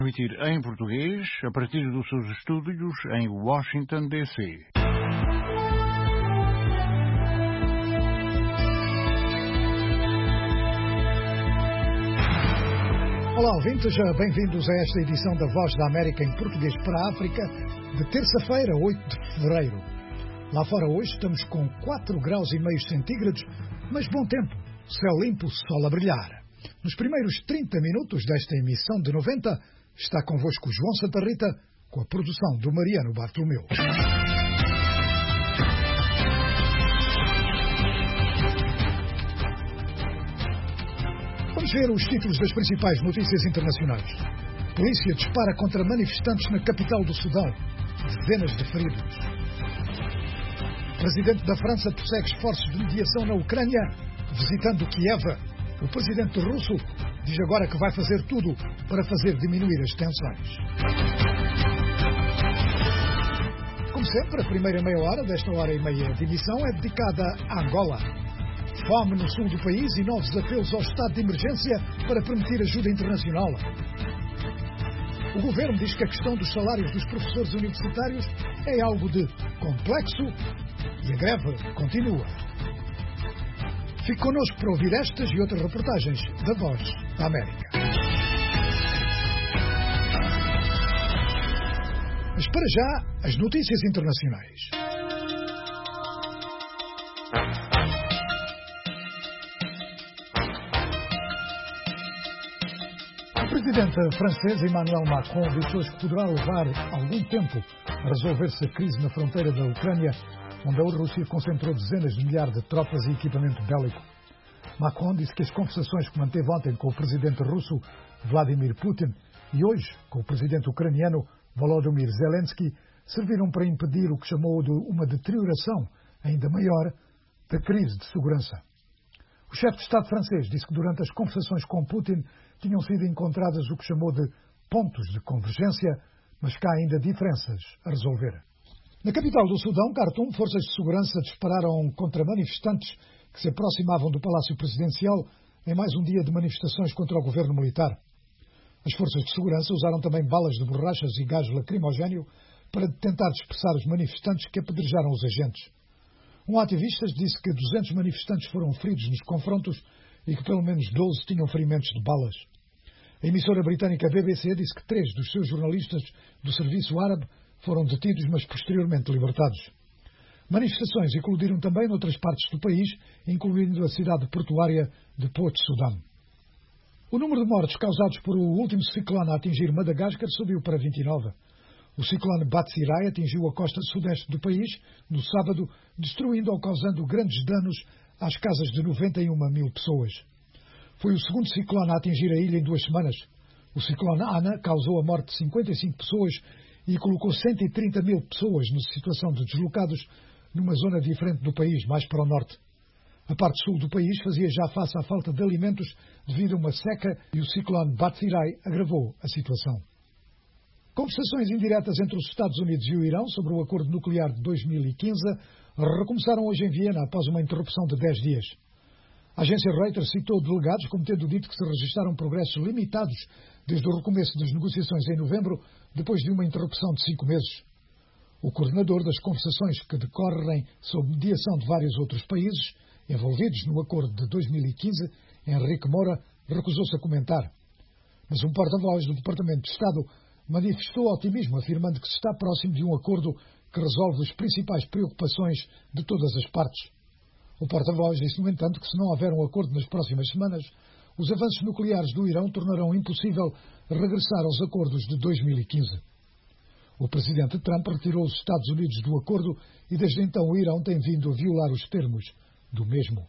Transmitir em português a partir dos seus estúdios em Washington, D.C. Olá, ouvintes, bem-vindos a esta edição da Voz da América em português para a África, de terça-feira, 8 de fevereiro. Lá fora hoje estamos com 4 graus e meio centígrados, mas bom tempo, céu limpo, sol a brilhar. Nos primeiros 30 minutos desta emissão de 90, está convosco João Santa Rita, com a produção do Mariano Bartolomeu. Vamos ver os títulos das principais notícias internacionais. Polícia dispara contra manifestantes na capital do Sudão. Dezenas de feridos. Presidente da França prossegue esforços de mediação na Ucrânia, visitando Kiev. O presidente russo diz agora que vai fazer tudo para fazer diminuir as tensões. Como sempre, a primeira meia hora desta hora e meia de emissão é dedicada a Angola. Fome no sul do país e novos apelos ao estado de emergência para permitir ajuda internacional. O governo diz que a questão dos salários dos professores universitários é algo de complexo e a greve continua. Fique connosco para ouvir estas e outras reportagens da Voz da América. Mas para já, as notícias internacionais. O presidente francês Emmanuel Macron disse hoje que poderá levar algum tempo a resolver-se a crise na fronteira da Ucrânia, onde a Rússia concentrou dezenas de milhares de tropas e equipamento bélico. Macron disse que as conversações que manteve ontem com o presidente russo Vladimir Putin e hoje com o presidente ucraniano Volodymyr Zelensky serviram para impedir o que chamou de uma deterioração ainda maior da crise de segurança. O chefe de Estado francês disse que durante as conversações com Putin tinham sido encontradas o que chamou de pontos de convergência, mas que há ainda diferenças a resolver. Na capital do Sudão, Khartoum, forças de segurança dispararam contra manifestantes que se aproximavam do Palácio Presidencial em mais um dia de manifestações contra o governo militar. As forças de segurança usaram também balas de borrachas e gás lacrimogéneo para tentar dispersar os manifestantes que apedrejaram os agentes. Um ativista disse que 200 manifestantes foram feridos nos confrontos e que pelo menos 12 tinham ferimentos de balas. A emissora britânica BBC disse que 3 dos seus jornalistas do serviço árabe foram detidos, mas posteriormente libertados. Manifestações eclodiram também noutras partes do país, incluindo a cidade portuária de Port Sudan. O número de mortes causados por o último ciclone a atingir Madagascar subiu para 29. O ciclone Batsirai atingiu a costa sudeste do país no sábado, destruindo ou causando grandes danos às casas de 91 mil pessoas. Foi o segundo ciclone a atingir a ilha em 2 semanas. O ciclone Ana causou a morte de 55 pessoas e colocou 130 mil pessoas na situação de deslocados numa zona diferente do país, mais para o norte. A parte sul do país fazia já face à falta de alimentos devido a uma seca e o ciclone Batsirai agravou a situação. Conversações indiretas entre os Estados Unidos e o Irão sobre o acordo nuclear de 2015 recomeçaram hoje em Viena após uma interrupção de 10 dias. A agência Reuters citou delegados como tendo dito que se registaram progressos limitados desde o recomeço das negociações em novembro, depois de uma interrupção de 5 meses. O coordenador das conversações que decorrem sob mediação de vários outros países envolvidos no acordo de 2015, Henrique Moura, recusou-se a comentar. Mas um porta-voz do Departamento de Estado manifestou otimismo, afirmando que se está próximo de um acordo que resolve as principais preocupações de todas as partes. O porta-voz disse, no entanto, que se não houver um acordo nas próximas semanas, os avanços nucleares do Irão tornarão impossível regressar aos acordos de 2015. O presidente Trump retirou os Estados Unidos do acordo e desde então o Irão tem vindo a violar os termos do mesmo.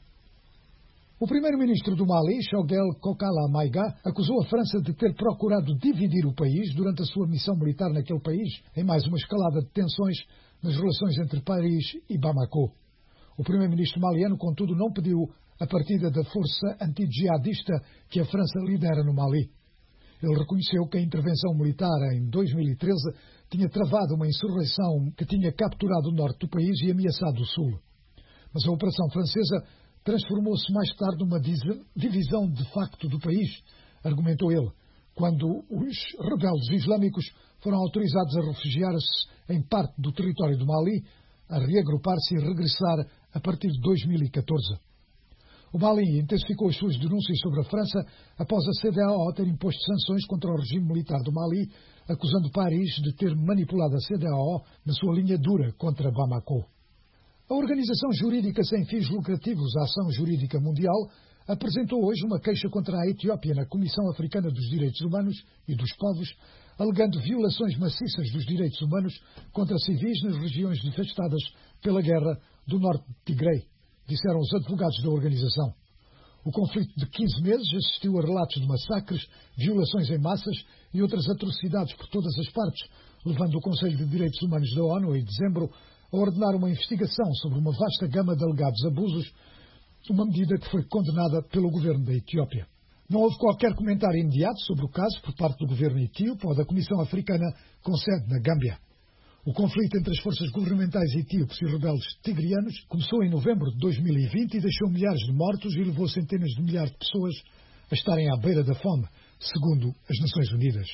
O primeiro-ministro do Mali, Choguel Kokala Maïga, acusou a França de ter procurado dividir o país durante a sua missão militar naquele país, em mais uma escalada de tensões nas relações entre Paris e Bamako. O primeiro-ministro maliano, contudo, não pediu a partida da força anti-jihadista que a França lidera no Mali. Ele reconheceu que a intervenção militar em 2013 tinha travado uma insurreição que tinha capturado o norte do país e ameaçado o sul. Mas a operação francesa transformou-se mais tarde numa divisão de facto do país, argumentou ele, quando os rebeldes islâmicos foram autorizados a refugiar-se em parte do território do Mali, a reagrupar-se e regressar a partir de 2014. O Mali intensificou as suas denúncias sobre a França após a CEDEAO ter imposto sanções contra o regime militar do Mali, acusando Paris de ter manipulado a CEDEAO na sua linha dura contra Bamako. A Organização Jurídica Sem Fins Lucrativos, a Ação Jurídica Mundial, apresentou hoje uma queixa contra a Etiópia na Comissão Africana dos Direitos Humanos e dos Povos, alegando violações maciças dos direitos humanos contra civis nas regiões devastadas pela guerra do norte de Tigray, disseram os advogados da organização. O conflito de 15 meses assistiu a relatos de massacres, violações em massas e outras atrocidades por todas as partes, levando o Conselho de Direitos Humanos da ONU, em dezembro, a ordenar uma investigação sobre uma vasta gama de alegados abusos, uma medida que foi condenada pelo governo da Etiópia. Não houve qualquer comentário imediato sobre o caso por parte do governo etíope ou da Comissão Africana com sede na Gâmbia. O conflito entre as forças governamentais etíopes e rebeldes tigrianos começou em novembro de 2020 e deixou milhares de mortos e levou centenas de milhares de pessoas a estarem à beira da fome, segundo as Nações Unidas.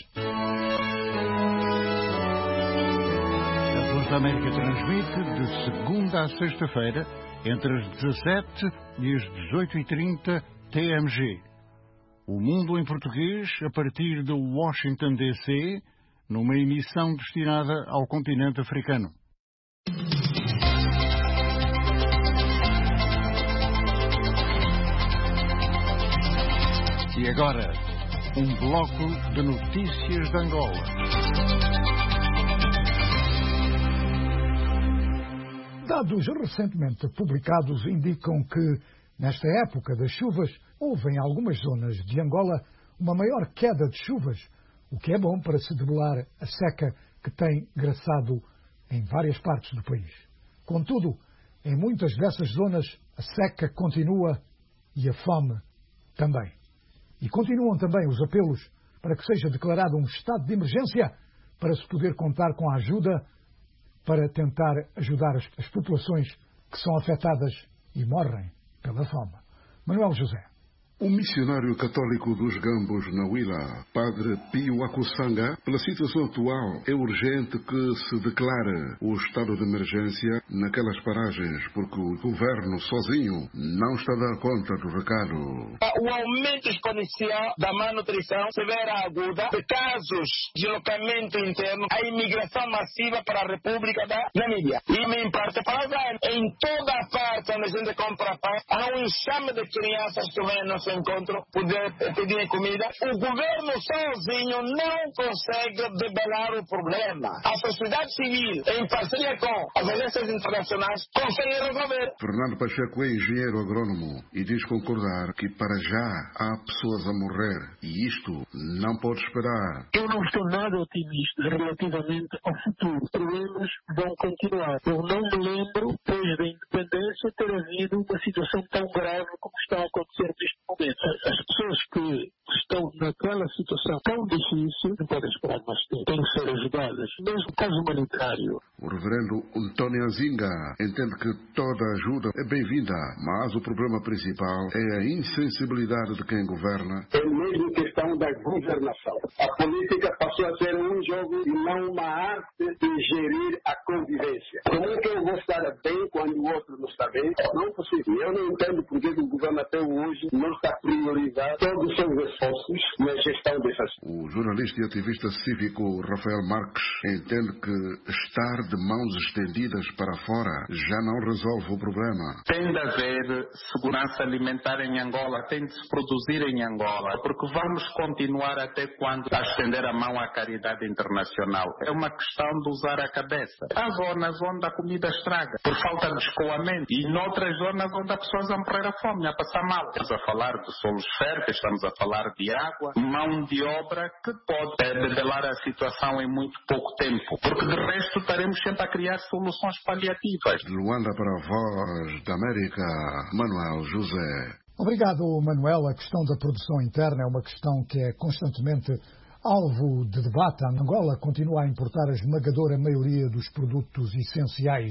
A Voz da América transmite de segunda a sexta-feira, entre as 17 e as 18h30 TMG. O Mundo em Português, a partir de Washington, D.C., numa emissão destinada ao continente africano. E agora, um bloco de notícias de Angola. Dados recentemente publicados indicam que, nesta época das chuvas, houve em algumas zonas de Angola uma maior queda de chuvas, o que é bom para se debelar a seca que tem graçado em várias partes do país. Contudo, em muitas dessas zonas, a seca continua e a fome também. E continuam também os apelos para que seja declarado um estado de emergência para se poder contar com a ajuda para tentar ajudar as populações que são afetadas e morrem pela fome. Manuel José. O missionário católico dos Gambos na Huila, Padre Pio Akusanga, pela situação atual, é urgente que se declare o estado de emergência naquelas paragens, porque o governo sozinho não está a dar conta do recado. O aumento exponencial da malnutrição severa aguda, de casos de deslocamento interno, a imigração massiva para a República da Namíbia. E em parte para Zâmbia. Em toda a parte onde a gente compra pão, há um enxame de crianças que vêm no encontro, poder pedir comida. O governo sozinho não consegue debelar o problema. A sociedade civil, em parceria com as agências internacionais, consegue resolver. Fernando Pacheco é engenheiro agrônomo e diz concordar que para já há pessoas a morrer e isto não pode esperar. Eu não estou nada otimista relativamente ao futuro. Os problemas vão continuar. Eu não me lembro, desde a independência, ter havido uma situação tão grave como está a acontecer neste momento. As pessoas que estão naquela situação tão difícil não podem esperar mais tempo. Têm que ser ajudadas. Mesmo no caso humanitário. O reverendo Antônio Azinga entende que toda ajuda é bem-vinda, mas o problema principal é a insensibilidade de quem governa. É mesmo questão da governação. A política passou a ser um jogo e não uma arte de gerir a convivência. Como é que eu vou estar bem quando o outro não está bem? Não é possível. Eu não entendo por que o governo até hoje não está priorizando todos os seus esforços na gestão dessas. O jornalista e ativista cívico Rafael Marques entende que estar de mãos estendidas para fora já não resolve o problema. Tem de haver segurança alimentar em Angola, tem de se produzir em Angola, porque vamos continuar até quando a estender a mão à caridade internacional. É uma questão de usar a cabeça. Há zonas onde a comida estraga, por falta de escoamento, e noutras zonas onde as pessoas vão morrer a fome, a passar mal. Estamos a falar de solos férteis, estamos a falar de água, mão de obra que pode debelar a situação em muito pouco tempo, porque de resto estaremos sempre a criar soluções paliativas. De Luanda para a Voz da América, Manuel José. Obrigado, Manuel. A questão da produção interna é uma questão que é constantemente alvo de debate. A Angola continua a importar a esmagadora maioria dos produtos essenciais.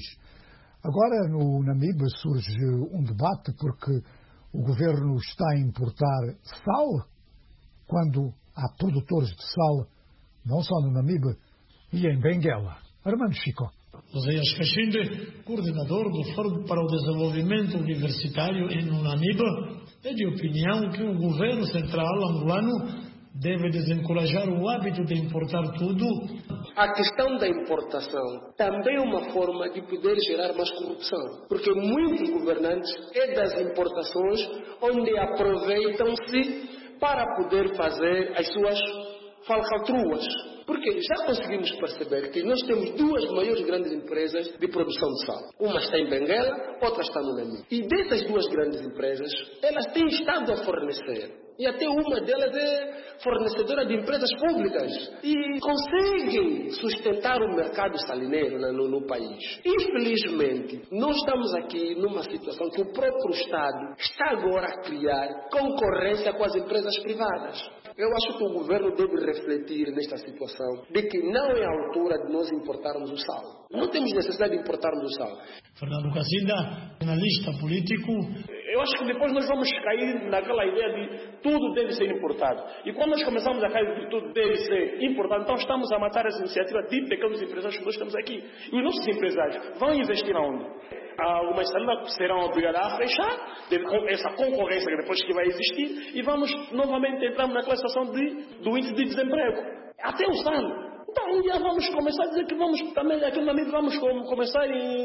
Agora, no Namibe, surge um debate porque o governo está a importar sal, quando há produtores de sal, não só no Namibe e em Benguela. Armando Chico. Oséias Kashinde, coordenador do Fórum para o Desenvolvimento Universitário em Namibe, é de opinião que o governo central angolano deve desencorajar o hábito de importar tudo. A questão da importação também é uma forma de poder gerar mais corrupção, porque muitos governantes é das importações onde aproveitam-se para poder fazer as suas falcatruas. Porque já conseguimos perceber que nós temos duas maiores grandes empresas de produção de sal. Uma está em Benguela, outra está no Namibe. E dessas duas grandes empresas, elas têm estado a fornecer. E até uma delas é fornecedora de empresas públicas. E conseguem sustentar o mercado salineiro no país. Infelizmente, nós estamos aqui numa situação que o próprio Estado está agora a criar concorrência com as empresas privadas. Eu acho que o governo deve refletir nesta situação de que não é a altura de nós importarmos o sal. Não temos necessidade de importarmos o sal. Fernando Casinda, analista político. Eu acho que depois nós vamos cair naquela ideia de tudo deve ser importado. E quando nós começamos a cair de tudo deve ser importado, então estamos a matar as iniciativas de pequenos empresários que nós temos aqui. E os nossos empresários vão investir aonde? Algumas salas serão obrigadas a fechar, essa concorrência que depois que vai existir, e vamos novamente entrar naquela situação do índice de desemprego. Até o sal. Então, um dia vamos começar a dizer que vamos também, aqui no amigo, vamos começar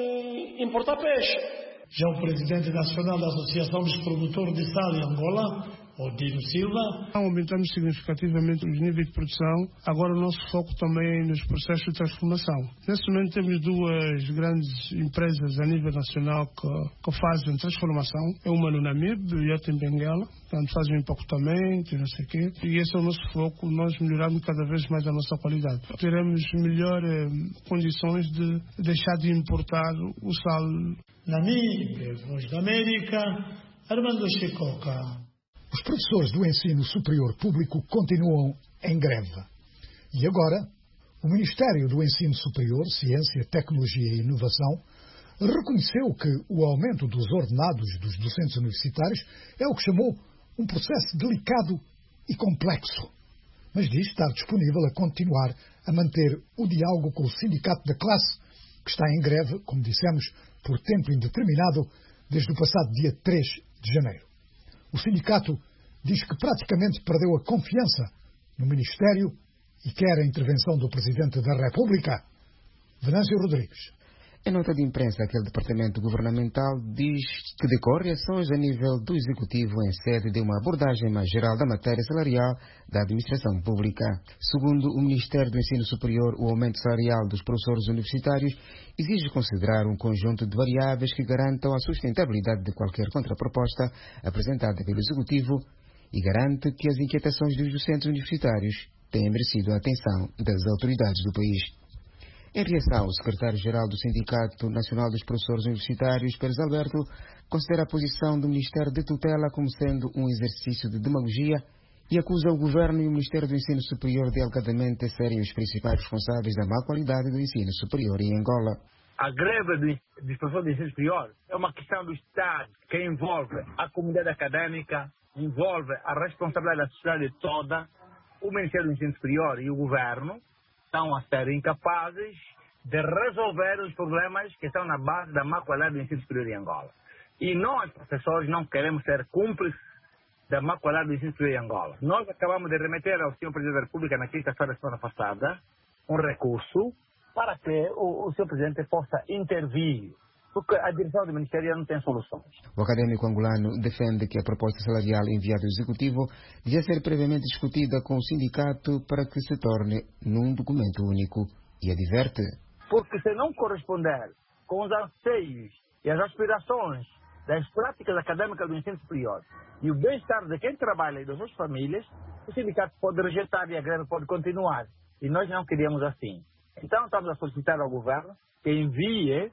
a importar peixe. Já o presidente nacional da Associação dos Produtores de Sal em Angola, Odino Silva. Aumentamos significativamente os níveis de produção. Agora o nosso foco também é nos processos de transformação. Neste momento temos duas grandes empresas a nível nacional que fazem transformação. É uma no Namibe e outra em Benguela. Portanto, fazem empacotamento e não sei o quê. E esse é o nosso foco, nós melhoramos cada vez mais a nossa qualidade. Teremos melhores condições de deixar de importar o sal. Namibe, Voz da América, Armando Chicoca. Os professores do ensino superior público continuam em greve. E agora, o Ministério do Ensino Superior, Ciência, Tecnologia e Inovação reconheceu que o aumento dos ordenados dos docentes universitários é o que chamou um processo delicado e complexo. Mas diz estar disponível a continuar a manter o diálogo com o sindicato da classe, que está em greve, como dissemos, por tempo indeterminado, desde o passado dia 3 de janeiro. O sindicato diz que praticamente perdeu a confiança no Ministério e quer a intervenção do Presidente da República, Venâncio Rodrigues. Em nota de imprensa, aquele departamento governamental diz que decorre ações a nível do Executivo em sede de uma abordagem mais geral da matéria salarial da administração pública. Segundo o Ministério do Ensino Superior, o aumento salarial dos professores universitários exige considerar um conjunto de variáveis que garantam a sustentabilidade de qualquer contraproposta apresentada pelo Executivo e garante que as inquietações dos docentes universitários têm merecido a atenção das autoridades do país. Em reação, o secretário-geral do Sindicato Nacional dos Professores Universitários, Pérez Alberto, considera a posição do Ministério de Tutela como sendo um exercício de demagogia e acusa o Governo e o Ministério do Ensino Superior de alegadamente serem os principais responsáveis da má qualidade do ensino superior em Angola. A greve dos professores de ensino superior é uma questão do Estado que envolve a comunidade acadêmica, envolve a responsabilidade da sociedade toda. O Ministério do Ensino Superior e o Governo estão a ser incapazes de resolver os problemas que estão na base da má qualidade do ensino superior em Angola. E nós, professores, não queremos ser cúmplices da má qualidade do ensino superior em Angola. Nós acabamos de remeter ao Sr. Presidente da República na quinta-feira da semana passada um recurso para que o Sr. Presidente possa intervir, porque a direção do Ministério não tem soluções. O académico angolano defende que a proposta salarial enviada ao Executivo devia ser previamente discutida com o sindicato para que se torne num documento único e adverte. Porque se não corresponder com os anseios e as aspirações das práticas acadêmicas do ensino superior e o bem-estar de quem trabalha e das suas famílias, o sindicato pode rejeitar e a greve pode continuar. E nós não queríamos assim. Então estamos a solicitar ao governo que envie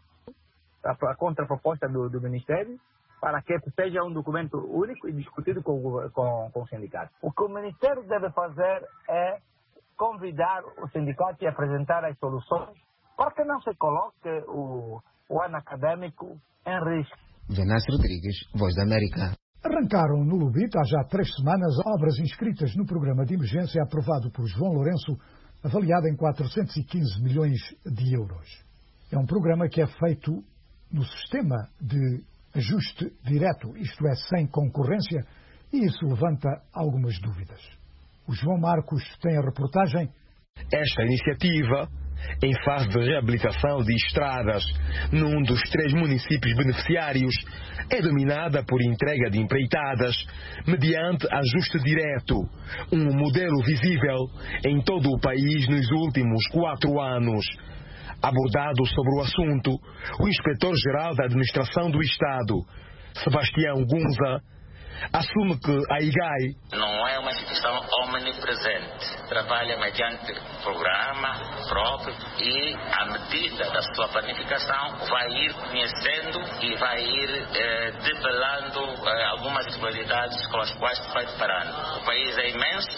a contraproposta do Ministério para que seja um documento único e discutido com o sindicato. O que o Ministério deve fazer é convidar o sindicato e apresentar as soluções para que não se coloque o ano acadêmico em risco. Venâncio Rodrigues, Voz da América. Arrancaram no Lubito há já 3 semanas obras inscritas no programa de emergência aprovado por João Lourenço, avaliado em 415 milhões de euros. É um programa que é feito no sistema de ajuste direto, isto é, sem concorrência, e isso levanta algumas dúvidas. O João Marcos tem a reportagem. Esta iniciativa, em fase de reabilitação de estradas num dos 3 municípios beneficiários, é dominada por entrega de empreitadas mediante ajuste direto, um modelo visível em todo o país nos últimos 4 anos. Abordado sobre o assunto, o Inspetor-Geral da Administração do Estado, Sebastião Gunza, assume que a IGAI não é uma instituição omnipresente. Trabalha mediante programa próprio e, à medida da sua planificação, vai ir conhecendo e vai ir develando algumas irregularidades com as quais vai deparando. O país é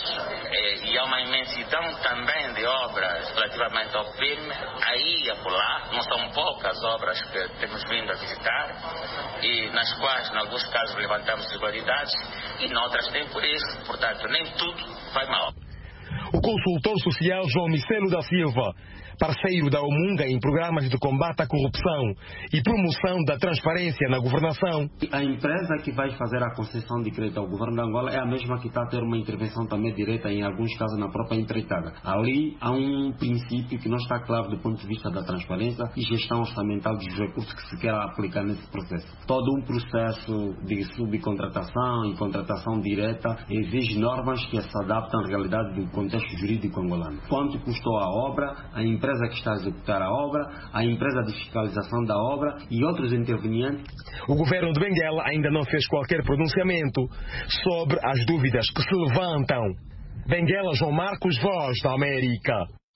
imenso e há uma imensidão também de obras relativamente ao PIM. Aí e acolá, não são poucas obras que temos vindo a visitar e nas quais, em alguns casos, levantamos irregularidades e noutras nem por isso, portanto, nem tudo vai mal. O consultor social João Micelo da Silva, parceiro da Omunga em programas de combate à corrupção e promoção da transparência na governação. A empresa que vai fazer a concessão de crédito ao governo de Angola é a mesma que está a ter uma intervenção também direta, em alguns casos, na própria empreitada. Ali há um princípio que não está claro do ponto de vista da transparência e gestão orçamental dos recursos que se quer aplicar nesse processo. Todo um processo de subcontratação e contratação direta exige normas que se adaptam à realidade do contexto jurídico angolano. Quanto custou a obra, a empresa que está a executar a obra, a empresa de fiscalização da obra e outros intervenientes. O governo de Benguela ainda não fez qualquer pronunciamento sobre as dúvidas que se levantam. Benguela, João Marcos, Voz da América.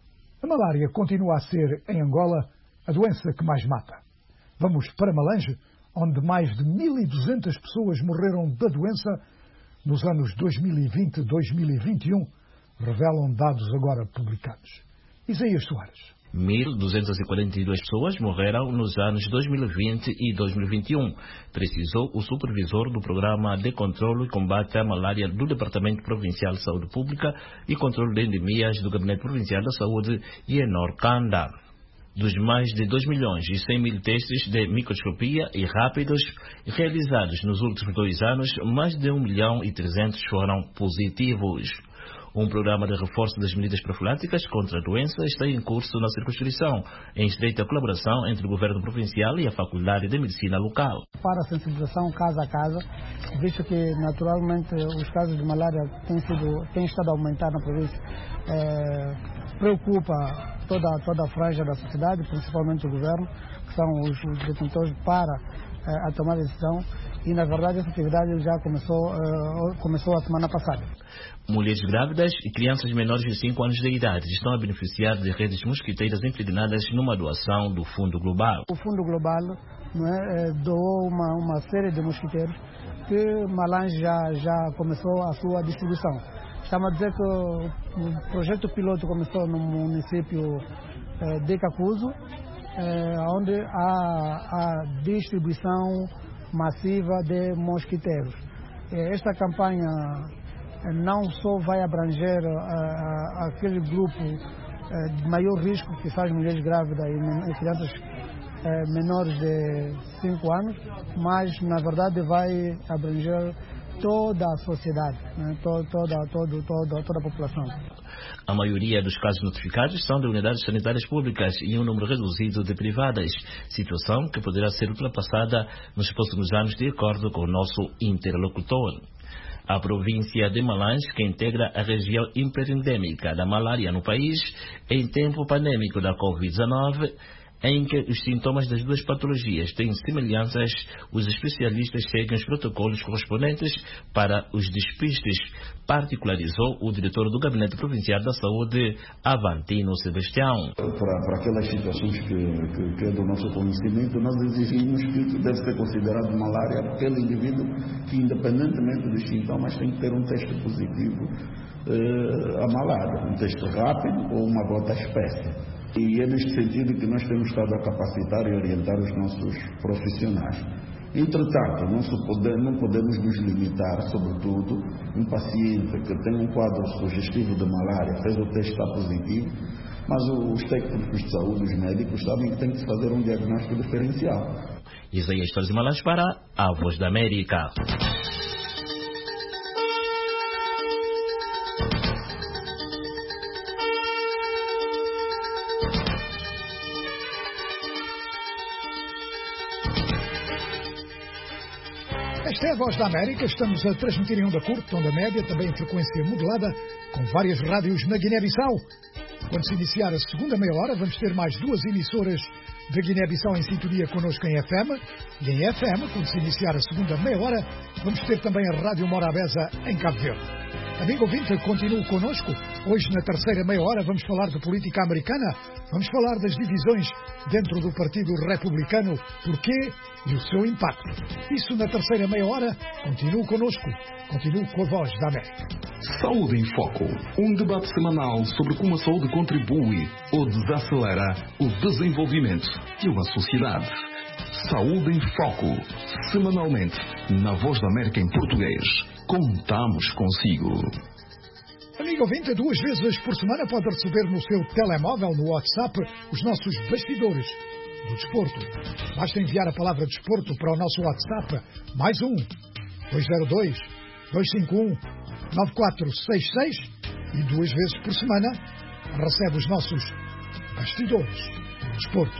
A malária continua a ser, em Angola, a doença que mais mata. Vamos para Malange, onde mais de 1.200 pessoas morreram da doença nos anos 2020 e 2021, revelam dados agora publicados. Isaías Soares. 1.242 pessoas morreram nos anos 2020 e 2021, precisou o supervisor do Programa de Controlo e Combate à Malária do Departamento Provincial de Saúde Pública e Controlo de Endemias do Gabinete Provincial da Saúde, Yenor Kanda. Dos mais de 2.100.000 testes de microscopia e rápidos realizados nos últimos 2 anos, mais de 1.300.000 foram positivos. Um programa de reforço das medidas profiláticas contra a doença está em curso na circunscrição, em estreita colaboração entre o governo provincial e a Faculdade de Medicina local. Para a sensibilização casa a casa, visto que naturalmente os casos de malária têm estado a aumentar na província, preocupa toda a franja da sociedade, principalmente o governo, que são os detentores para a tomar decisão, e na verdade essa atividade já começou a semana passada. Mulheres grávidas e crianças menores de 5 anos de idade estão a beneficiar de redes mosquiteiras impregnadas numa doação do Fundo Global. O Fundo Global doou uma série de mosquiteiros que Malange já começou a sua distribuição. Estamos a dizer que o projeto piloto começou no município de Cacuzo, onde há distribuição massiva de mosquiteiros. Esta campanha não só vai abranger aquele grupo de maior risco, que são as mulheres grávidas e crianças menores de 5 anos, mas na verdade vai abranger toda a sociedade, né? toda a população. A maioria dos casos notificados são de unidades sanitárias públicas e um número reduzido de privadas, situação que poderá ser ultrapassada nos próximos anos, de acordo com o nosso interlocutor. A província de Malange, que integra a região hiperendêmica da malária no país, em tempo pandêmico da Covid-19, em que os sintomas das duas patologias têm semelhanças, os especialistas seguem os protocolos correspondentes para os despistes, particularizou o diretor do Gabinete Provincial da Saúde, Avantino Sebastião. Para aquelas situações que é do nosso conhecimento, nós exigimos que deve ser considerado malária aquele indivíduo que, independentemente dos sintomas, tem que ter um teste positivo a malária, um teste rápido ou uma gota espécie. E é neste sentido que nós temos estado a capacitar e orientar os nossos profissionais. Entretanto, não podemos nos limitar, sobretudo, um paciente que tem um quadro sugestivo de malária, fez o teste, está positivo, mas os técnicos de saúde, os médicos, sabem que tem que fazer um diagnóstico diferencial. Isaías Torres Malas para a Voz da América. Esta é a Voz da América. Estamos a transmitir em onda curta, onda média, também em frequência modulada, com várias rádios na Guiné-Bissau. Quando se iniciar a segunda meia hora, vamos ter mais 2 emissoras da Guiné-Bissau em sintonia connosco em FM. E em FM, quando se iniciar a segunda meia hora, vamos ter também a Rádio Morabeza em Cabo Verde. Amigo ouvinte, continue connosco. Hoje, na terceira meia hora, vamos falar de política americana. Vamos falar das divisões dentro do Partido Republicano, porquê e o seu impacto. Isso na terceira meia hora. Continue connosco. Continue com a Voz da América. Saúde em Foco. Um debate semanal sobre como a saúde contribui ou desacelera o desenvolvimento de uma sociedade. Saúde em Foco. Semanalmente, na Voz da América em português. Contamos consigo. Amigo ouvinte, 2 vezes por semana pode receber no seu telemóvel, no WhatsApp, os nossos bastidores do desporto. Basta enviar a palavra desporto para o nosso WhatsApp, mais 202-251-9466 e 2 vezes por semana recebe os nossos bastidores do desporto.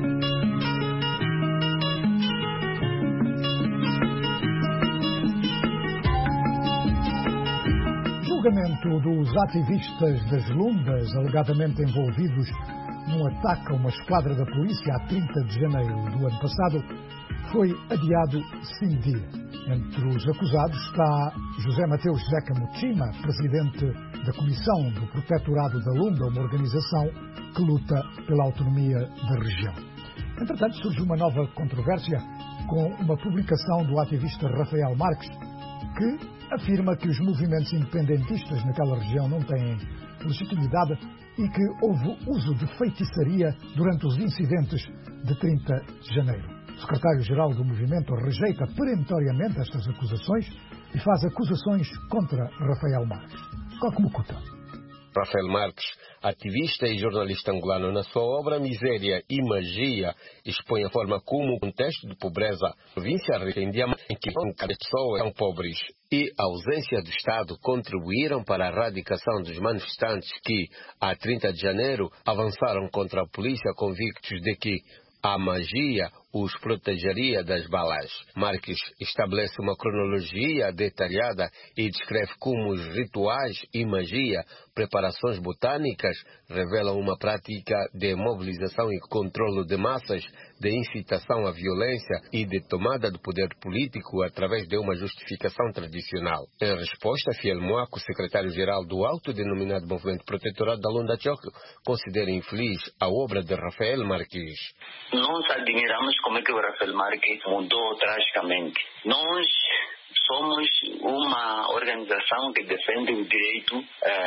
O julgamento dos ativistas das Lundas, alegadamente envolvidos num ataque a uma esquadra da polícia a 30 de janeiro do ano passado, foi adiado 5 dias. Entre os acusados está José Mateus Zeca Muchima, presidente da Comissão do Protetorado da Lunda, uma organização que luta pela autonomia da região. Entretanto, surge uma nova controvérsia com uma publicação do ativista Rafael Marques, que afirma que os movimentos independentistas naquela região não têm legitimidade e que houve uso de feitiçaria durante os incidentes de 30 de janeiro. O secretário-geral do movimento rejeita peremptoriamente estas acusações e faz acusações contra Rafael Marques. Como Cuta. Rafael Marques, ativista e jornalista angolano, na sua obra Miséria e Magia, expõe a forma como o contexto de pobreza, província rica em diamante, em que cada pessoa são pobres, e a ausência do Estado contribuíram para a erradicação dos manifestantes que, a 30 de janeiro, avançaram contra a polícia convictos de que a magia os protegeria das balas. Marques estabelece uma cronologia detalhada e descreve como os rituais e magia, preparações botânicas, revelam uma prática de mobilização e controlo de massas, de incitação à violência e de tomada de poder político através de uma justificação tradicional. Em resposta, Fiel Moaco, secretário-geral do autodenominado Movimento Protetorado da Lunda Choque, considera infeliz a obra de Rafael Marques. Nós admiramos como é que o Rafael Marques mudou tragicamente. Nós somos uma organização que defende o direito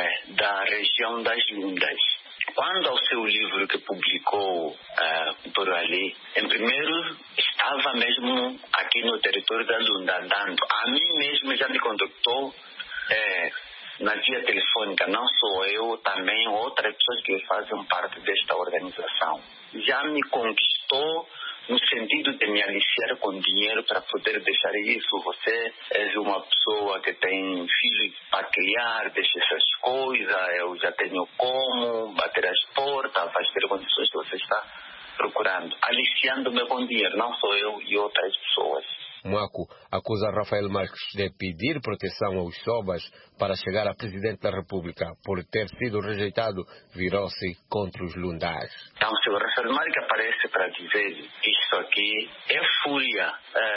da região das Lundas. Quando ao seu livro que publicou por ali, em primeiro estava mesmo aqui no território da Lunda andando. A mim mesmo já me contactou na via telefônica, não só eu, também outras pessoas que fazem parte desta organização. Já me conquistou no sentido de me aliciar com dinheiro para poder deixar isso. Você é uma pessoa que tem filhos para criar, deixa essas coisas, eu já tenho como bater as portas, vais ter condições que você está procurando. Aliciando-me com dinheiro, não sou eu e outras pessoas. Moaco acusa Rafael Marques de pedir proteção aos Sobas para chegar a presidente da República. Por ter sido rejeitado, virou-se contra os Lundás. Então, se o Rafael Marques aparece para dizer isso aqui, é fúria.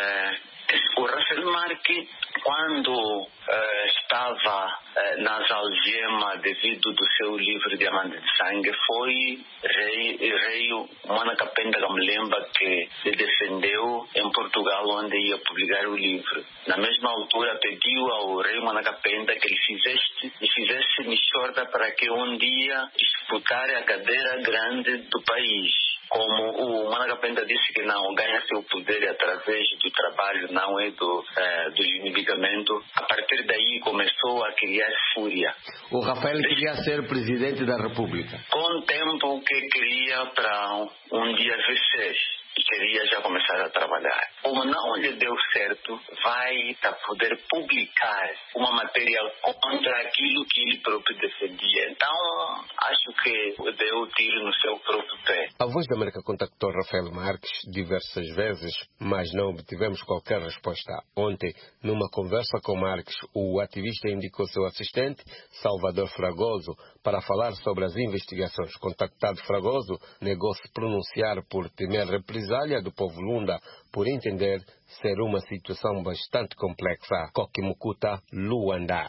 O Rafael Marques, quando estava nas algemas devido do seu livro Diamante de Sangue, foi rei Mana Penda, que me lembra que ele defendeu em Portugal, onde ia publicar o livro. Na mesma altura pediu ao rei Mana Penda que ele fizesse Michorda para que um dia disputar a cadeira grande do país. como o Managapenta disse que não ganha seu poder através do trabalho, não é do medicamento, a partir daí começou a criar fúria. O Rafael queria ser presidente da República. Com o tempo que queria para um dia vencer. E queria já começar a trabalhar. Como não lhe deu certo, vai poder publicar uma matéria contra aquilo que ele próprio defendia. Então, acho que deu tiro no seu próprio pé. A Voz da América contactou Rafael Marques diversas vezes, mas não obtivemos qualquer resposta. Ontem, numa conversa com Marques, o ativista indicou seu assistente, Salvador Fragoso, para falar sobre as investigações. Contactado, Fragoso negou-se pronunciar por temer represália do povo Lunda, por entender ser uma situação bastante complexa. Kokimukuta, Luanda.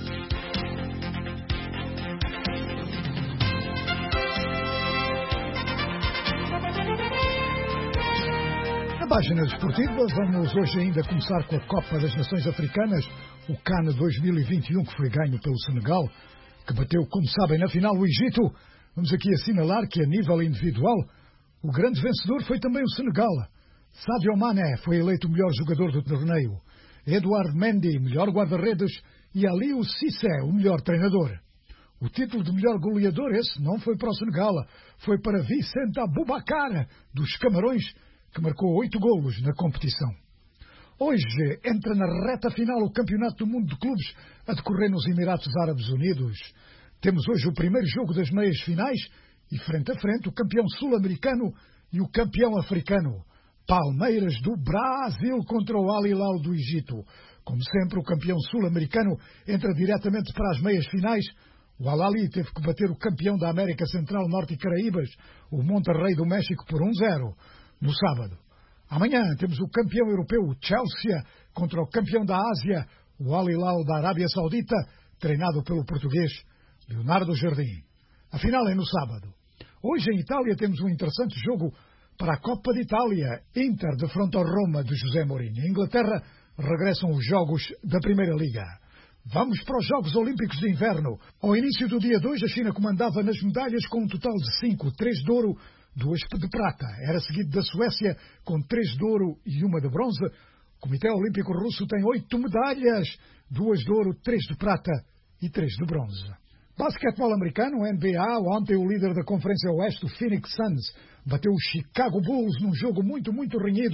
Na página desportiva, vamos hoje ainda começar com a Copa das Nações Africanas, o CAN 2021, que foi ganho pelo Senegal, que bateu, como sabem, na final o Egito. Vamos aqui assinalar que, a nível individual, o grande vencedor foi também o Senegal. Sadio Mané foi eleito o melhor jogador do torneio. Edouard Mendy, melhor guarda-redes, e Aliou Cissé, o melhor treinador. O título de melhor goleador, esse não foi para o Senegal, foi para Vicente Aboubacar, dos Camarões, que marcou 8 golos na competição. Hoje entra na reta final o Campeonato do Mundo de Clubes a decorrer nos Emirados Árabes Unidos. Temos hoje o primeiro jogo das meias finais e frente a frente o campeão sul-americano e o campeão africano. Palmeiras do Brasil contra o Al Hilal do Egito. Como sempre, o campeão sul-americano entra diretamente para as meias finais. O Al-Ahly teve que bater o campeão da América Central, Norte e Caraíbas, o Monterrey do México, por 1-0 no sábado. Amanhã temos o campeão europeu, o Chelsea, contra o campeão da Ásia, o Al Hilal da Arábia Saudita, treinado pelo português Leonardo Jardim. A final é no sábado. Hoje em Itália temos um interessante jogo para a Copa de Itália. Inter defronta o Roma de José Mourinho. Em Inglaterra regressam os jogos da Primeira Liga. Vamos para os Jogos Olímpicos de Inverno. Ao início do dia 2, a China comandava nas medalhas com um total de 5, 3 de ouro, 2 de prata. Era seguido da Suécia com 3 de ouro e 1 de bronze. O Comitê Olímpico Russo tem 8 medalhas, 2 de ouro, 3 de prata e 3 de bronze. Basquetebol americano, NBA, ontem o líder da Conferência Oeste, o Phoenix Suns, bateu o Chicago Bulls num jogo muito renhido,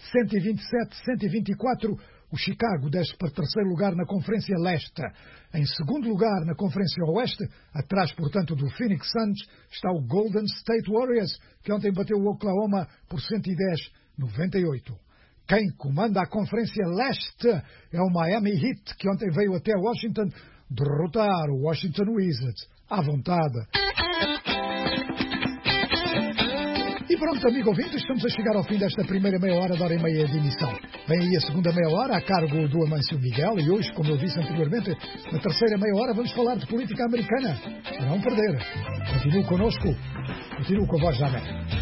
127-124. O Chicago desce para terceiro lugar na Conferência Leste. Em segundo lugar na Conferência Oeste, atrás, portanto, do Phoenix Suns, está o Golden State Warriors, que ontem bateu o Oklahoma por 110-98. Quem comanda a Conferência Leste é o Miami Heat, que ontem veio até Washington derrotar o Washington Wizards à vontade. E pronto, amigo ouvinte, estamos a chegar ao fim desta primeira meia hora, da hora e meia de emissão. Vem aí a segunda meia hora a cargo do Amâncio Miguel e hoje, como eu disse anteriormente, na terceira meia hora vamos falar de política americana. Para não perder. Continue connosco, continue com a Voz da América.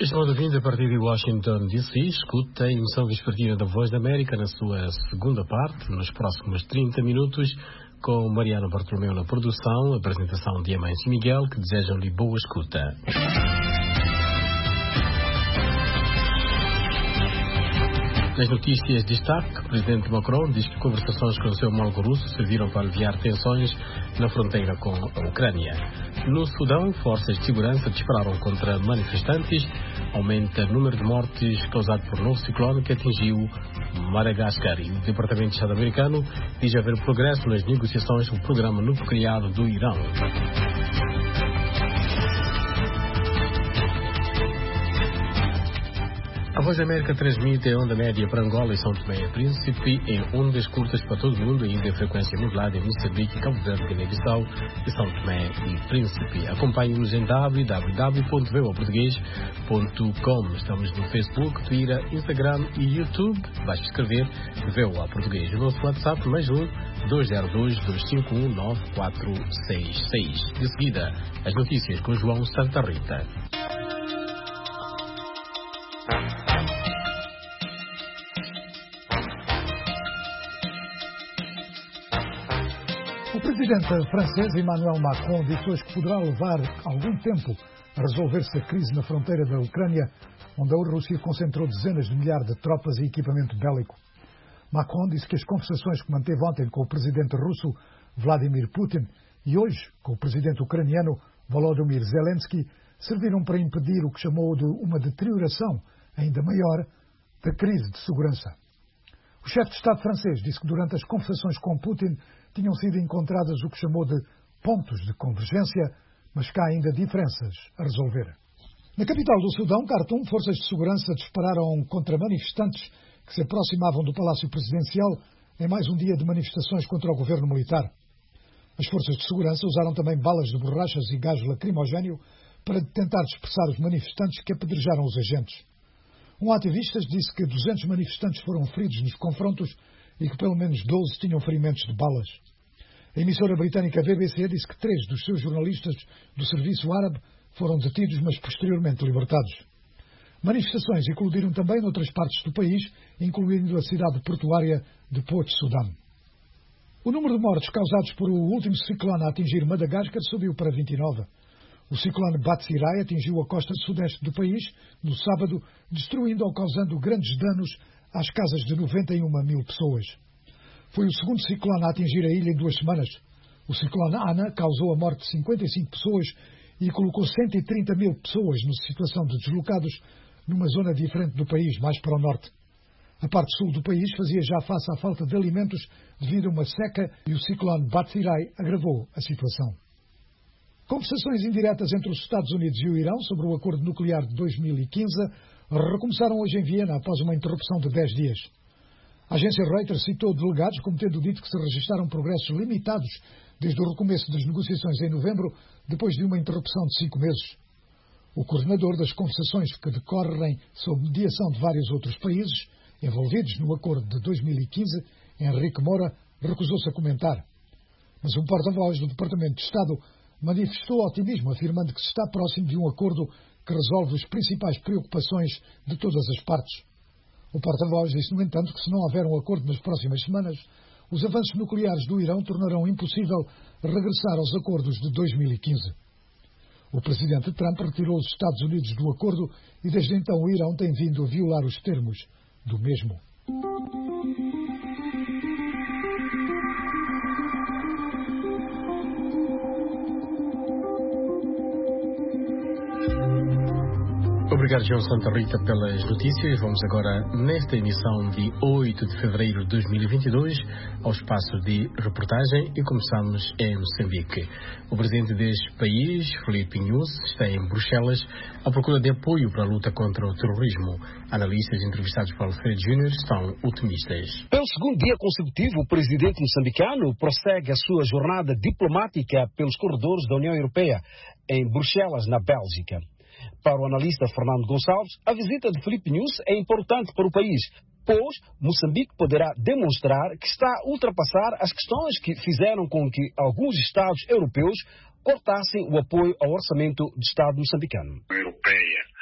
Estimado ouvinte, a partir de Washington DC, escuta a emissão vespertina da Voz da América na sua segunda parte, nos próximos 30 minutos, com Mariana Bartolomeu na produção, apresentação de Amâncio Miguel, que desejam-lhe boa escuta. Nas notícias de destaque, o presidente Macron diz que conversações com o seu homólogo russo serviram para aliviar tensões na fronteira com a Ucrânia. No Sudão, forças de segurança dispararam contra manifestantes, aumenta o número de mortes causado por um novo ciclone que atingiu Madagascar. E o Departamento de Estado americano diz haver progresso nas negociações do programa nuclear do Irão. A Voz da América transmite a onda média para Angola e São Tomé e Príncipe, em ondas curtas para todo o mundo, ainda em frequência modulada em Moçambique, Cabo Verde, Guiné-Bissau e São Tomé e Príncipe. Acompanhe-nos em www.voaportugues.com. Estamos no Facebook, Twitter, Instagram e YouTube. Basta escrever VOA Português. O nosso WhatsApp, mais 202-251-9466. De seguida, as notícias com João Santa Rita. O presidente francês Emmanuel Macron disse hoje que poderá levar algum tempo a resolver-se a crise na fronteira da Ucrânia, onde a Rússia concentrou dezenas de milhares de tropas e equipamento bélico. Macron disse que as conversações que manteve ontem com o presidente russo Vladimir Putin e hoje com o presidente ucraniano Volodymyr Zelensky serviram para impedir o que chamou de uma deterioração ainda maior da crise de segurança. O chefe de Estado francês disse que durante as conversações com Putin tinham sido encontradas o que chamou de pontos de convergência, mas que há ainda diferenças a resolver. Na capital do Sudão, Khartoum, forças de segurança dispararam contra manifestantes que se aproximavam do Palácio Presidencial em mais um dia de manifestações contra o governo militar. As forças de segurança usaram também balas de borrachas e gás lacrimogéneo para tentar dispersar os manifestantes que apedrejaram os agentes. Um ativista disse que 200 manifestantes foram feridos nos confrontos e que pelo menos 12 tinham ferimentos de balas. A emissora britânica BBC disse que 3 dos seus jornalistas do serviço árabe foram detidos, mas posteriormente libertados. Manifestações eclodiram também noutras partes do país, incluindo a cidade portuária de Port Sudan. O número de mortes causados por o último ciclone a atingir Madagascar subiu para 29. O ciclone Batsirai atingiu a costa sudeste do país no sábado, destruindo ou causando grandes danos às casas de 91 mil pessoas. Foi o segundo ciclone a atingir a ilha em 2 semanas. O ciclone Ana causou a morte de 55 pessoas e colocou 130 mil pessoas na situação de deslocados numa zona diferente do país, mais para o norte. A parte sul do país fazia já face à falta de alimentos devido a uma seca e o ciclone Batsirai agravou a situação. Conversações indiretas entre os Estados Unidos e o Irão sobre o acordo nuclear de 2015 recomeçaram hoje em Viena após uma interrupção de 10 dias. A agência Reuters citou delegados como tendo dito que se registaram progressos limitados desde o recomeço das negociações em novembro, depois de uma interrupção de 5 meses. O coordenador das conversações que decorrem sob mediação de vários outros países envolvidos no acordo de 2015, Henrique Moura, recusou-se a comentar. Mas um porta-voz do Departamento de Estado manifestou otimismo, afirmando que se está próximo de um acordo que resolve as principais preocupações de todas as partes. O porta-voz disse, no entanto, que se não houver um acordo nas próximas semanas, os avanços nucleares do Irão tornarão impossível regressar aos acordos de 2015. O presidente Trump retirou os Estados Unidos do acordo e desde então o Irão tem vindo a violar os termos do mesmo. Obrigado, João Santa Rita, pelas notícias. Vamos agora, nesta emissão de 8 de fevereiro de 2022, ao espaço de reportagem e começamos em Moçambique. O presidente deste país, Filipe Nunes, está em Bruxelas à procura de apoio para a luta contra o terrorismo. Analistas entrevistados por Alfredo Júnior estão otimistas. Pelo segundo dia consecutivo, o presidente moçambicano prossegue a sua jornada diplomática pelos corredores da União Europeia, em Bruxelas, na Bélgica. Para o analista Fernando Gonçalves, a visita de Filipe Nunes é importante para o país, pois Moçambique poderá demonstrar que está a ultrapassar as questões que fizeram com que alguns Estados europeus cortassem o apoio ao orçamento do Estado moçambicano. A União Europeia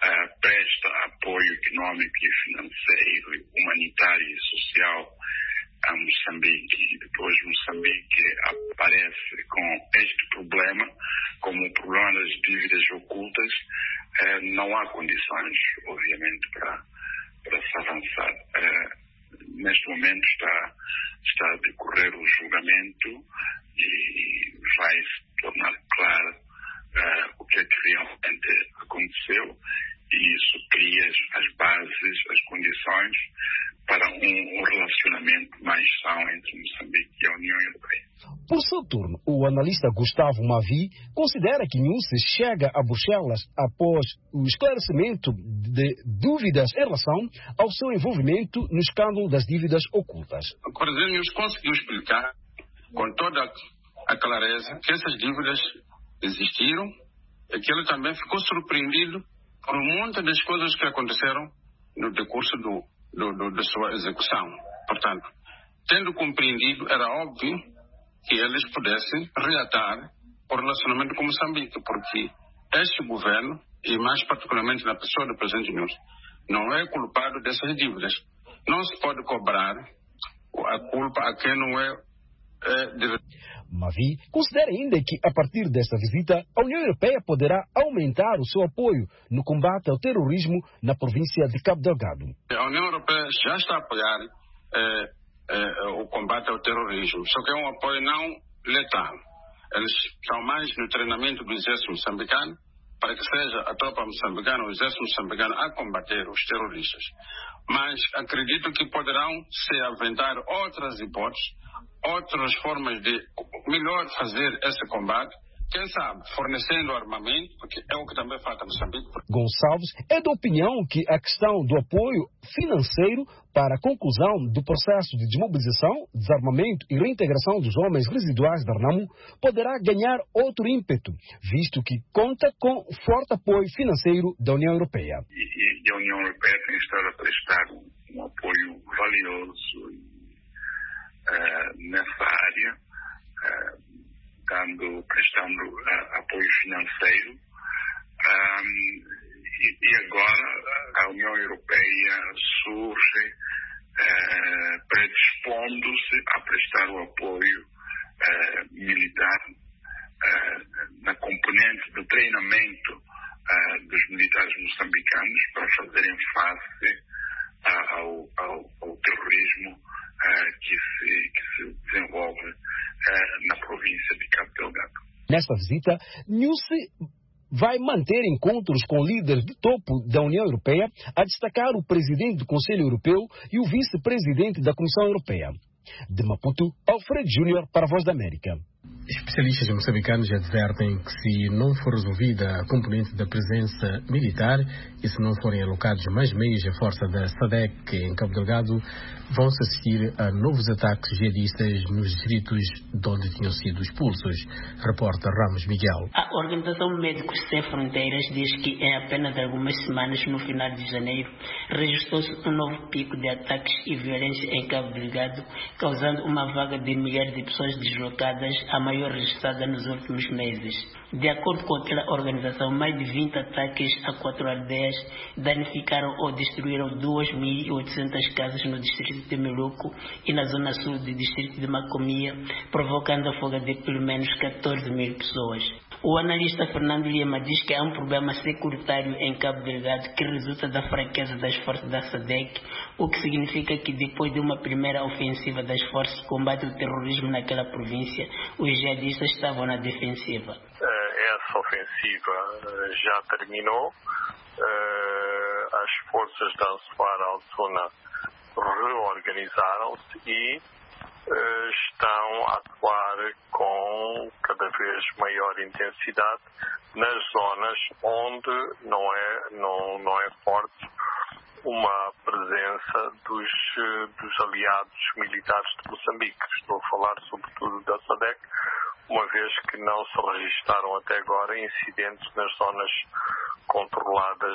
presta apoio econômico e financeiro, humanitário e social a Moçambique, e depois Moçambique aparece com este problema, como o problema das dívidas ocultas, não há condições, obviamente, para se avançar. Neste momento está a decorrer o julgamento e vai se tornar claro o que é que realmente aconteceu, e isso cria as bases, as condições para um relacionamento mais são entre Moçambique e a União Europeia. Por seu turno, o analista Gustavo Mavi considera que NUSI chega a Bruxelas após o esclarecimento de dúvidas em relação ao seu envolvimento no escândalo das dívidas ocultas. O Presidente conseguiu explicar com toda a clareza que essas dívidas existiram e que ele também ficou surpreendido por muitas das coisas que aconteceram no decurso da sua execução. Portanto, tendo compreendido, era óbvio que eles pudessem reatar o relacionamento com Moçambique, porque este governo, e mais particularmente na pessoa do Presidente Nunes, não é culpado dessas dívidas. Não se pode cobrar a culpa a quem não é Mavi considera ainda que, a partir desta visita, a União Europeia poderá aumentar o seu apoio no combate ao terrorismo na província de Cabo Delgado. A União Europeia já está a apoiar o combate ao terrorismo, só que é um apoio não letal. Eles estão mais no treinamento do exército moçambicano para que seja a tropa moçambicana, o exército moçambicano, a combater os terroristas. Mas acredito que poderão se aventar outras hipóteses, outras formas de melhor fazer esse combate, quem sabe, fornecendo armamento, porque é o que também falta a Moçambique. Gonçalves é da opinião que a questão do apoio financeiro para a conclusão do processo de desmobilização, desarmamento e reintegração dos homens residuais da RENAMO poderá ganhar outro ímpeto, visto que conta com forte apoio financeiro da União Europeia. E a União Europeia tem estado a prestar um apoio valioso nessa área, prestando apoio financeiro, e agora a União Europeia surge predispondo-se a prestar o apoio militar na componente do treinamento dos militares moçambicanos para fazerem face ao terrorismo que se desenvolve na província de Cabo Delgado. Nesta visita, NUSI vai manter encontros com líderes de topo da União Europeia, a destacar o presidente do Conselho Europeu e o vice-presidente da Comissão Europeia. De Maputo, Alfredo Júnior para a Voz da América. Especialistas moçambicanos advertem que, se não for resolvida a componente da presença militar e se não forem alocados mais meios à força da SADC em Cabo Delgado, vão-se assistir a novos ataques jihadistas nos distritos de onde tinham sido expulsos. Reporta Ramos Miguel. A Organização Médicos Sem Fronteiras diz que em apenas algumas semanas, no final de janeiro, registrou-se um novo pico de ataques e violência em Cabo Delgado, causando uma vaga de milhares de pessoas deslocadas, a maior registrada nos últimos meses. De acordo com aquela organização, mais de 20 ataques a 4 aldeias danificaram ou destruíram 2.800 casas no distrito de Meluco e na zona sul do distrito de Macomia, provocando a fuga de pelo menos 14.000 pessoas. O analista Fernando Lima diz que há um problema securitário em Cabo Delgado que resulta da fraqueza das forças da SADC, o que significa que depois de uma primeira ofensiva das forças de combate ao terrorismo naquela província, os jihadistas estavam na defensiva. Essa ofensiva já terminou. As forças da Ansar al-Sunna reorganizaram-se e estão a atuar com cada vez maior intensidade nas zonas onde não é forte uma presença dos aliados militares de Moçambique. Estou a falar sobretudo da SADC, uma vez que não se registaram até agora incidentes nas zonas controladas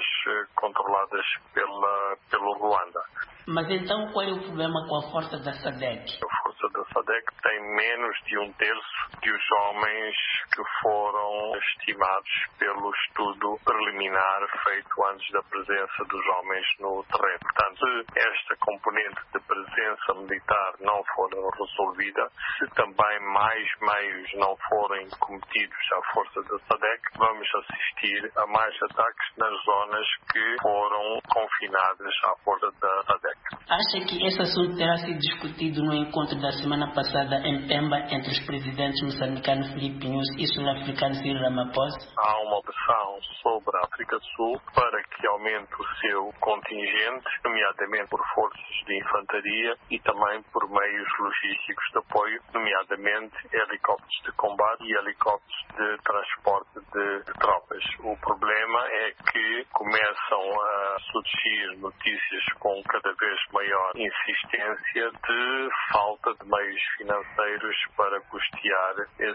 pelo Ruanda. Mas então qual é o problema com a força da SADC? A força da SADC tem menos de 1/3 dos homens que foram estimados pelo estudo preliminar feito antes da presença dos homens no terreno. Portanto, se esta componente de presença militar não for resolvida, se também mais meios não forem cometidos à força da SADC, vamos assistir a mais ataques nas zonas que foram confinadas à força da SADC. Acha que esse assunto terá sido discutido no encontro da semana passada em Pemba entre os presidentes moçambicano Filipe Nyusi e sul-africano Cyril Ramaphosa? Há uma pressão sobre a África do Sul para que aumente o seu contingente, nomeadamente por forças de infantaria e também por meios logísticos de apoio, nomeadamente helicópteros de combate e helicópteros de transporte de tropas. O problema é que começam a surgir notícias com cada vez maior insistência de falta de meios financeiros para custear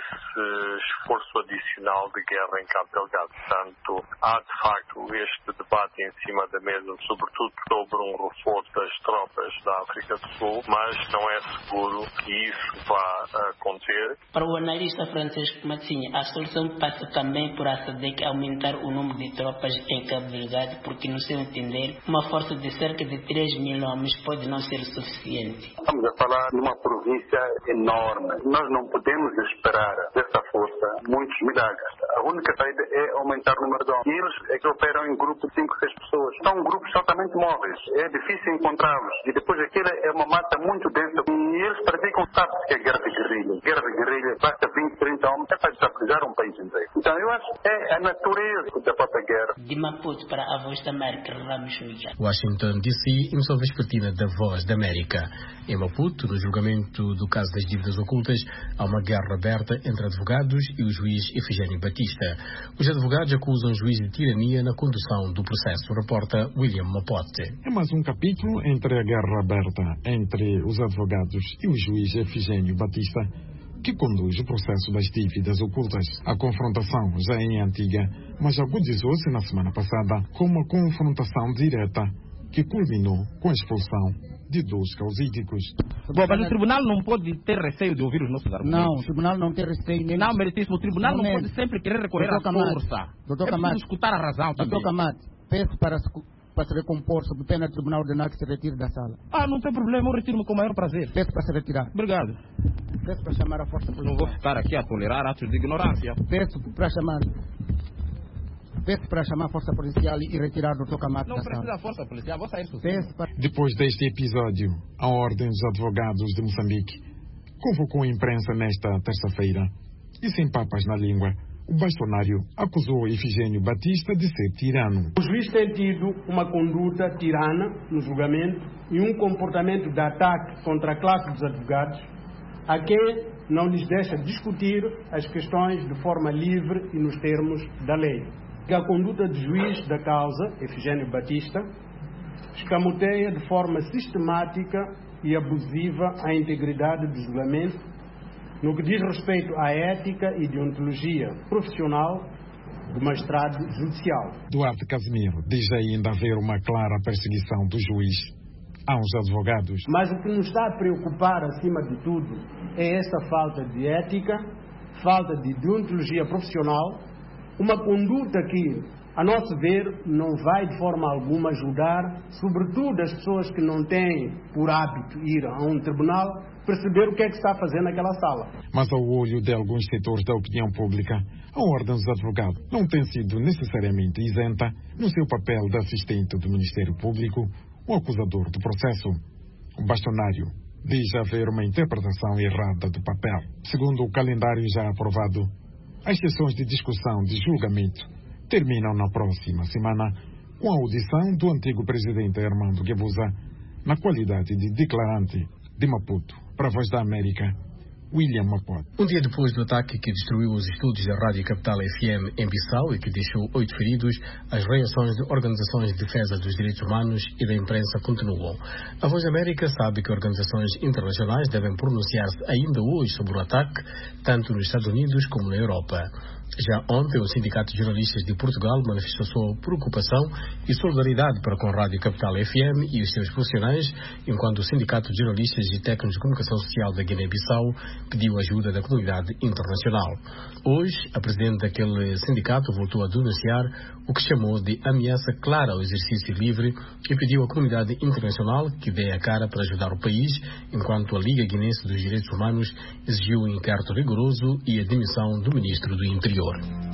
esse esforço adicional de guerra em Cabo Delgado. Portanto, há de facto este debate em cima da mesa, sobretudo sobre um reforço das tropas da África do Sul, mas não é seguro que isso vá acontecer. Para o analista Francisco Matsinha, a solução passa também por a SADC aumentar o número de tropas em Cabo Delgado, porque, no seu entender, uma força de cerca de 3.000 homens pode não ser suficiente. Estamos a falar de uma província enorme. Nós não podemos esperar dessa força muitos milagres. A única saída é aumentar o número de homens. E eles é que operam em grupos de 5, 6 pessoas. São grupos altamente móveis. É difícil encontrá-los. E depois aquilo é uma mata muito densa. E eles praticam, sabe que é guerra de guerrilha. Guerra de guerrilha, basta 20, 30 homens, é para desestabilizar um país inteiro. Então eu acho que é a natureza da própria guerra. De Maputo para a Voz da América, Ramos Miguel. Washington, D.C., emissão vespertina da Voz da América. Em Maputo, no julgamento do caso das dívidas ocultas, há uma guerra aberta entre advogados e o juiz Efigênio Batista. Os advogados acusam o juiz de tirania na condução do processo, reporta William Mapote. É mais um capítulo entre a guerra aberta entre os advogados e o juiz Efigênio Batista, que conduz o processo das dívidas ocultas. A confrontação já é antiga, mas agudizou-se na semana passada com uma confrontação direta que culminou com a expulsão de 2 causídicos. Bom, mas o tribunal não pode ter receio de ouvir os nossos argumentos. Não, o tribunal não tem receio. Não, meritíssimo, o tribunal não pode sempre querer recorrer à força. Doutor Camate, escutar a razão também. Doutor Camate, peço para se recompor sob pena do tribunal ordenar que se retire da sala. Não tem problema, eu retiro-me com o maior prazer. Peço para se retirar. Obrigado. Peço para chamar a força policial. Não vou ficar aqui a tolerar atos de ignorância. Peço para chamar a força policial e retirar o Dr. Camate da sala. Não precisa força policial, vou sair sozinho. Depois deste episódio, a Ordem dos Advogados de Moçambique convocou a imprensa nesta terça-feira e, sem papas na língua, o bastonário acusou Efigênio Batista de ser tirano. O juiz tem tido uma conduta tirana no julgamento e um comportamento de ataque contra a classe dos advogados, a quem não lhes deixa discutir as questões de forma livre e nos termos da lei. A conduta do juiz da causa, Efigênio Batista, escamoteia de forma sistemática e abusiva a integridade do julgamento no que diz respeito à ética e deontologia profissional do magistrado judicial. Duarte Casimiro diz ainda haver uma clara perseguição do juiz aos advogados. Mas o que nos está a preocupar, acima de tudo, é essa falta de ética, falta de deontologia profissional, uma conduta que, a nosso ver, não vai de forma alguma ajudar, sobretudo as pessoas que não têm por hábito ir a um tribunal, perceber o que é que está a fazer naquela sala. Mas ao olho de alguns setores da opinião pública, a Ordem dos Advogados não tem sido necessariamente isenta no seu papel de assistente do Ministério Público ou acusador do processo. O bastonário diz haver uma interpretação errada do papel. Segundo o calendário já aprovado, as sessões de discussão de julgamento terminam na próxima semana com a audição do antigo presidente Armando Guebuza na qualidade de declarante de Maputo. Para a Voz da América, William Mapote. Um dia depois do ataque que destruiu os estúdios da Rádio Capital FM em Bissau e que deixou 8 feridos, as reações de organizações de defesa dos direitos humanos e da imprensa continuam. A Voz da América sabe que organizações internacionais devem pronunciar-se ainda hoje sobre o ataque, tanto nos Estados Unidos como na Europa. Já ontem, o Sindicato de Jornalistas de Portugal manifestou sua preocupação e solidariedade para com a Rádio Capital FM e os seus profissionais, enquanto o Sindicato de Jornalistas e Técnicos de Comunicação Social da Guiné-Bissau pediu ajuda da comunidade internacional. Hoje, a presidente daquele sindicato voltou a denunciar o que chamou de ameaça clara ao exercício livre e pediu à comunidade internacional que dê a cara para ajudar o país, enquanto a Liga Guinense dos Direitos Humanos exigiu um inquérito rigoroso e a demissão do Ministro do Interior.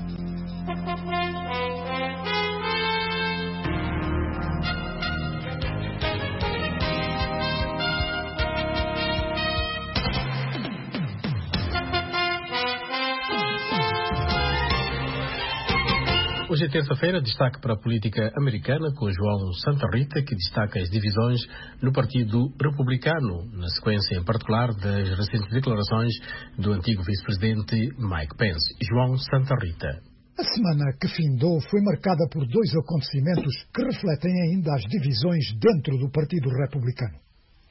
Hoje é terça-feira, destaque para a política americana com João Santa Rita, que destaca as divisões no Partido Republicano, na sequência em particular das recentes declarações do antigo vice-presidente Mike Pence. João Santa Rita. A semana que findou foi marcada por dois acontecimentos que refletem ainda as divisões dentro do Partido Republicano.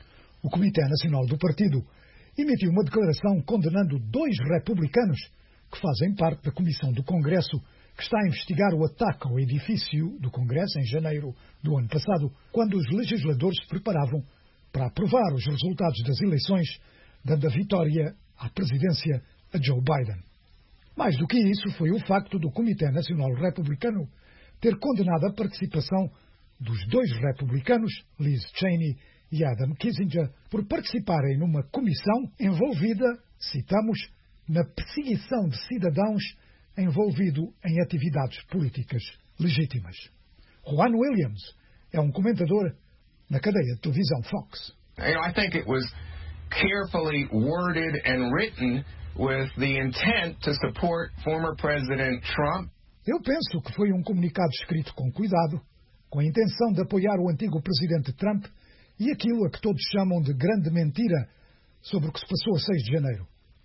O Comitê Nacional do Partido emitiu uma declaração condenando dois republicanos que fazem parte da Comissão do Congresso que está a investigar o ataque ao edifício do Congresso em janeiro do ano passado, quando os legisladores se preparavam para aprovar os resultados das eleições, dando a vitória à presidência a Joe Biden. Mais do que isso, foi o facto do Comitê Nacional Republicano ter condenado a participação dos dois republicanos, Liz Cheney e Adam Kinzinger, por participarem numa comissão envolvida, citamos, na perseguição de cidadãos envolvido em atividades políticas legítimas. Juan Williams é um comentador na cadeia de televisão Fox. I think it was carefully worded and written with the intent to support former President Trump. Eu penso que foi um comunicado escrito com cuidado, com a intenção de apoiar o antigo presidente Trump e aquilo a que todos chamam de grande mentira sobre o que se passou a 6 de janeiro.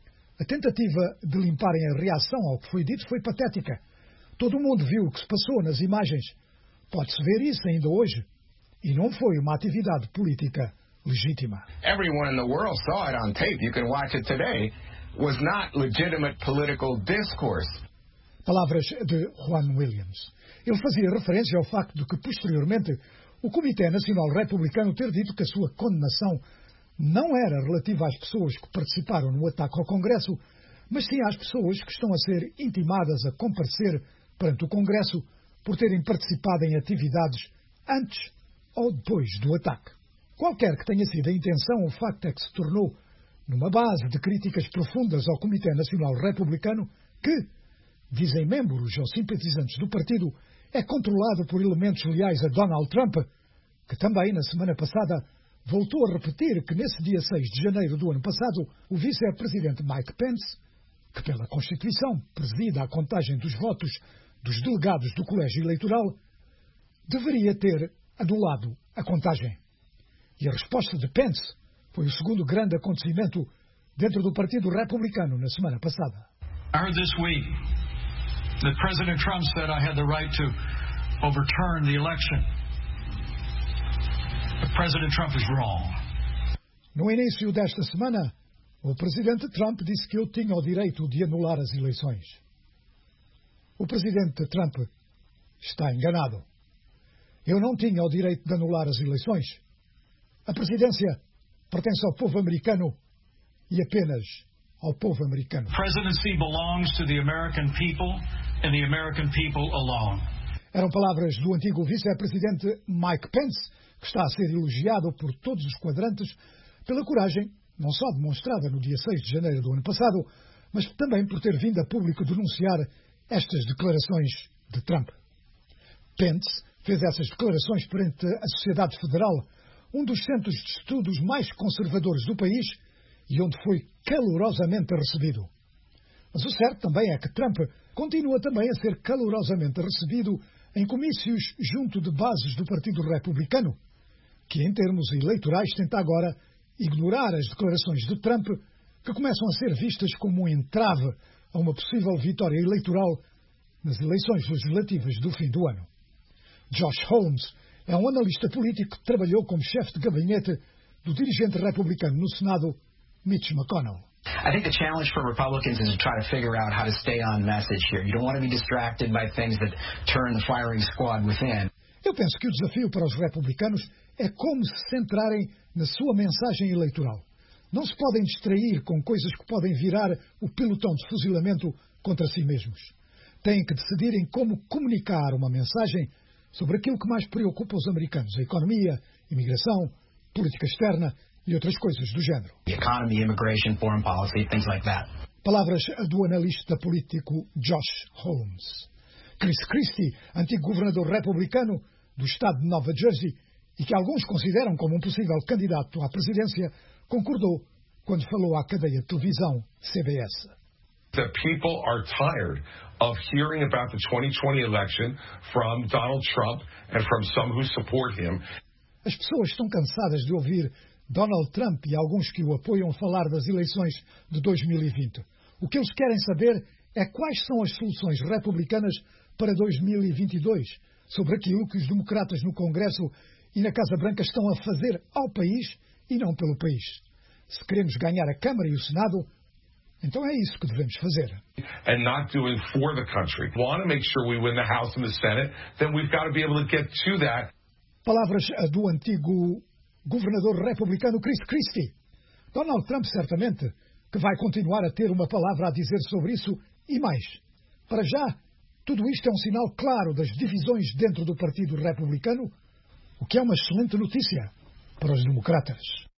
A tentativa de limparem a reação ao que foi dito foi patética. Todo mundo viu o que se passou nas imagens. Pode-se ver isso ainda hoje. E não foi uma atividade política legítima. Everyone in the world saw it on tape. You can watch it today. Was not legitimate political discourse. Palavras de Juan Williams. Ele fazia referência ao facto de que, posteriormente, o Comitê Nacional Republicano ter dito que a sua condenação não era relativa às pessoas que participaram no ataque ao Congresso, mas sim às pessoas que estão a ser intimadas a comparecer perante o Congresso por terem participado em atividades antes ou depois do ataque. Qualquer que tenha sido a intenção, o facto é que se tornou numa base de críticas profundas ao Comitê Nacional Republicano que, dizem membros ou simpatizantes do partido, é controlado por elementos leais a Donald Trump, que também, na semana passada, voltou a repetir que nesse dia 6 de janeiro do ano passado, o vice-presidente Mike Pence, que pela Constituição presida a contagem dos votos dos delegados do Colégio Eleitoral, deveria ter anulado a contagem. E a resposta de Pence foi o segundo grande acontecimento dentro do Partido Republicano na semana passada. I heard this week that President Trump said I had the right to overturn the election. President Trump is wrong. No início desta semana, o presidente Trump disse que eu tinha o direito de anular as eleições. O presidente Trump está enganado. Eu não tinha o direito de anular as eleições. A presidência pertence ao povo americano e apenas ao povo americano. The presidency belongs to the American people and the American people alone. Eram palavras do antigo vice-presidente Mike Pence, que está a ser elogiado por todos os quadrantes pela coragem, não só demonstrada no dia 6 de janeiro do ano passado, mas também por ter vindo a público denunciar estas declarações de Trump. Pence fez essas declarações perante a Sociedade Federal, um dos centros de estudos mais conservadores do país e onde foi calorosamente recebido. Mas o certo também é que Trump continua também a ser calorosamente recebido em comícios junto de bases do Partido Republicano, que em termos eleitorais tenta agora ignorar as declarações de Trump, que começam a ser vistas como um entrave a uma possível vitória eleitoral nas eleições legislativas do fim do ano. Josh Holmes é um analista político que trabalhou como chefe de gabinete do dirigente republicano no Senado, Mitch McConnell. I think the challenge for Republicans is to try to figure out how to stay on message here. You don't want to be distracted by things that turn the firing squad within. Eu penso que o desafio para os republicanos é como se centrarem na sua mensagem eleitoral. Não se podem distrair com coisas que podem virar o pelotão de fuzilamento contra si mesmos. Têm que decidir em como comunicar uma mensagem sobre aquilo que mais preocupa os americanos: a economia, imigração, política externa e outras coisas do género. Economy, immigration, foreign policy, things like that. Palavras do analista político Josh Holmes. Chris Christie, antigo governador republicano do estado de Nova Jersey e que alguns consideram como um possível candidato à presidência, concordou quando falou à cadeia de televisão CBS. That people are tired of hearing about the 2020 election from Donald Trump and from some who support him. As pessoas estão cansadas de ouvir Donald Trump e alguns que o apoiam falar das eleições de 2020. O que eles querem saber é quais são as soluções republicanas para 2022 sobre aquilo que os democratas no Congresso e na Casa Branca estão a fazer ao país e não pelo país. Se queremos ganhar a Câmara e o Senado, então é isso que devemos fazer. And not doing for the country. We want to make sure we win the House and the Senate, then we've got to be able to get to that. Palavras do antigo governador republicano Chris Christie. Donald Trump certamente que vai continuar a ter uma palavra a dizer sobre isso e mais. Para já, tudo isto é um sinal claro das divisões dentro do Partido Republicano, o que é uma excelente notícia para os democratas.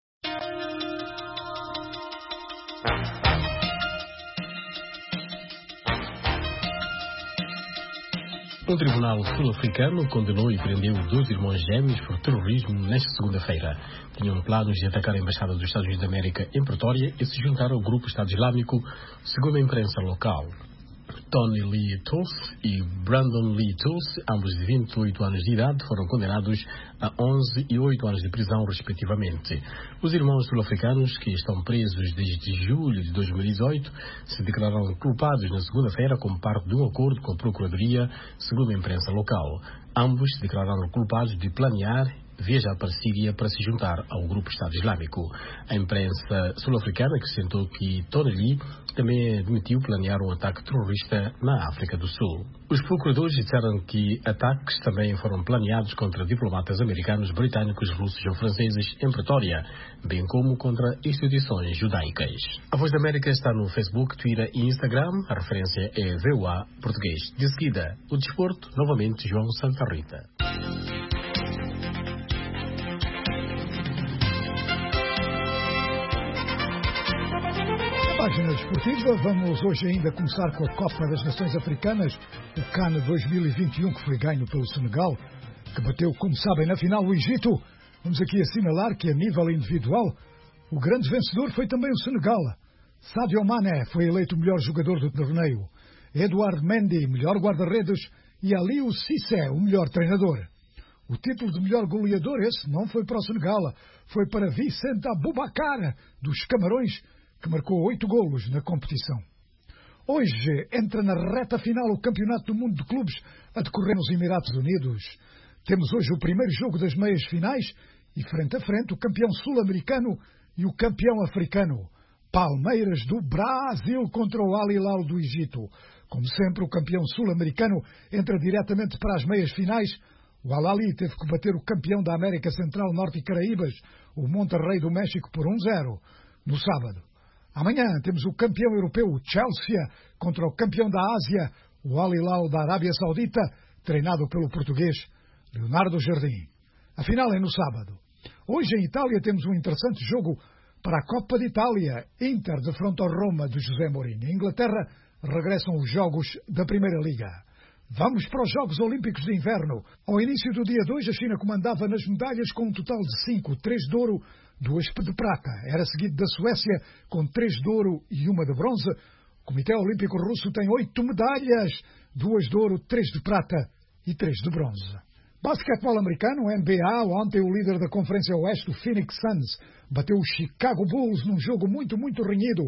Um tribunal sul-africano condenou e prendeu 2 irmãos gêmeos por terrorismo nesta segunda-feira. Tinham planos de atacar a Embaixada dos Estados Unidos da América em Pretória e se juntar ao grupo Estado Islâmico, segundo a imprensa local. Tony Lee Tulse e Brandon Lee Tulse, ambos de 28 anos de idade, foram condenados a 11 e 8 anos de prisão, respectivamente. Os irmãos sul-africanos, que estão presos desde julho de 2018, se declararam culpados na segunda-feira como parte de um acordo com a Procuradoria, segundo a imprensa local. Ambos se declararam culpados de planear viajar para a Síria para se juntar ao grupo Estado Islâmico. A imprensa sul-africana acrescentou que Tony Lee também admitiu planear um ataque terrorista na África do Sul. Os procuradores disseram que ataques também foram planeados contra diplomatas americanos, britânicos, russos ou franceses em Pretória, bem como contra instituições judaicas. A Voz da América está no Facebook, Twitter e Instagram. A referência é VOA Português. De seguida, o desporto, novamente João Santa Rita. Página desportiva, vamos hoje ainda começar com a Copa das Nações Africanas, o CAN 2021, que foi ganho pelo Senegal, que bateu, como sabem, na final o Egito. Vamos aqui assinalar que a nível individual, o grande vencedor foi também o Senegal. Sadio Mané foi eleito o melhor jogador do torneio, Edouard Mendy, melhor guarda-redes, e Aliou Cissé, o melhor treinador. O título de melhor goleador, esse não foi para o Senegal, foi para Vicente Aboubacar, dos Camarões, que marcou 8 golos na competição. Hoje entra na reta final o Campeonato do Mundo de Clubes a decorrer nos Emirados Unidos. Temos hoje o primeiro jogo das meias finais e frente a frente o campeão sul-americano e o campeão africano. Palmeiras do Brasil contra o Al Hilal do Egito. Como sempre, o campeão sul-americano entra diretamente para as meias finais. O Al-Ahly teve que bater o campeão da América Central, Norte e Caraíbas, o Monterrey do México, por 1-0 no sábado. Amanhã temos o campeão europeu, o Chelsea, contra o campeão da Ásia, o Al Hilal da Arábia Saudita, treinado pelo português Leonardo Jardim. A final é no sábado. Hoje em Itália temos um interessante jogo para a Copa de Itália, Inter de fronte ao Roma de José Mourinho. Em Inglaterra regressam os jogos da Primeira Liga. Vamos para os Jogos Olímpicos de Inverno. Ao início do dia 2, a China comandava nas medalhas com um total de 5, 3 de ouro, 2 de prata. Era seguido da Suécia com 3 de ouro e 1 de bronze. O Comitê Olímpico Russo tem 8 medalhas, 2 de ouro, 3 de prata e 3 de bronze. Basquetebol americano, NBA, ontem o líder da Conferência Oeste, o Phoenix Suns, bateu o Chicago Bulls num jogo muito renhido,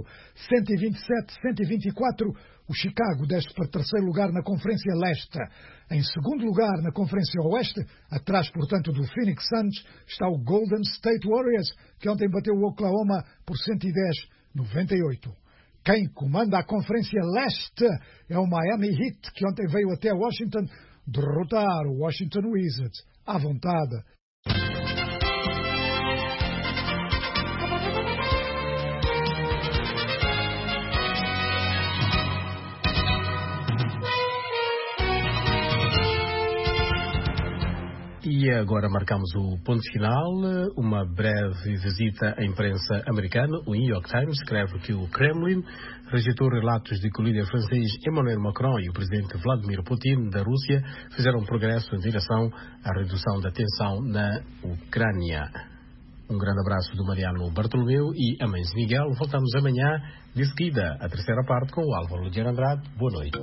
127-124. O Chicago desce para terceiro lugar na Conferência Leste. Em segundo lugar na Conferência Oeste, atrás, portanto, do Phoenix Suns, está o Golden State Warriors, que ontem bateu o Oklahoma por 110-98. Quem comanda a Conferência Leste é o Miami Heat, que ontem veio até Washington derrotar o Washington Wizards à vontade. E agora marcamos o ponto final. Uma breve visita à imprensa americana. O New York Times escreve que o Kremlin rejeitou relatos de que o líder francês Emmanuel Macron e o presidente Vladimir Putin da Rússia fizeram progresso em direção à redução da tensão na Ucrânia. Um grande abraço do Mariano Bartolomeu e a Mães Miguel. Voltamos amanhã, de seguida, a terceira parte com o Álvaro Ludiano Andrade. Boa noite.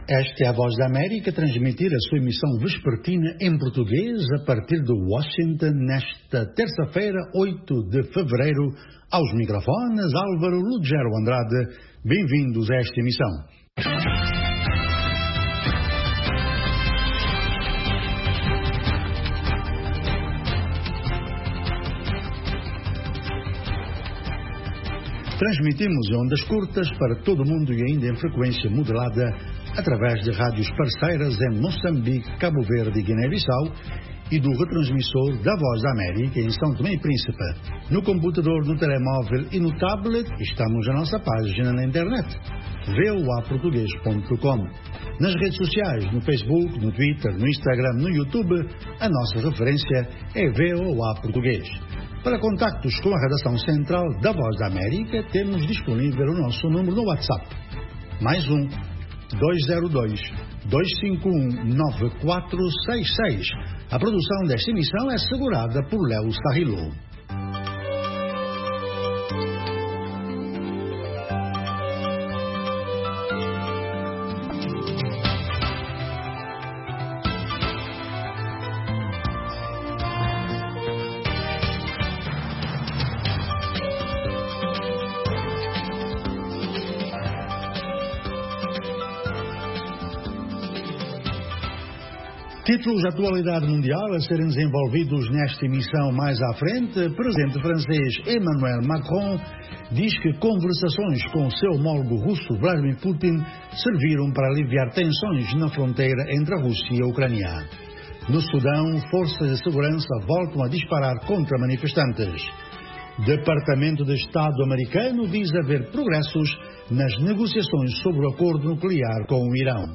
Esta é a Voz da América, transmitir a sua emissão vespertina em português a partir de Washington nesta terça-feira, 8 de fevereiro. Aos microfones, Álvaro Lugero Andrade. Bem-vindos a esta emissão. Transmitimos em ondas curtas para todo o mundo e ainda em frequência modulada através de rádios parceiras em Moçambique, Cabo Verde e Guiné-Bissau e do retransmissor da Voz da América em São Tomé e Príncipe. No computador, no telemóvel e no tablet, estamos na nossa página na internet, voaportugues.com. Nas redes sociais, no Facebook, no Twitter, no Instagram, no YouTube, a nossa referência é VOA Português. Para contactos com a redação central da Voz da América, temos disponível o nosso número no WhatsApp. Mais 202-251-9466. A produção desta emissão é assegurada por Léo Sarrilo. Títulos de atualidade mundial a serem desenvolvidos nesta emissão mais à frente. O presidente francês Emmanuel Macron diz que conversações com o seu homólogo russo Vladimir Putin serviram para aliviar tensões na fronteira entre a Rússia e a Ucrânia. No Sudão, forças de segurança voltam a disparar contra manifestantes. Departamento de Estado americano visa ver progressos nas negociações sobre o acordo nuclear com o Irão.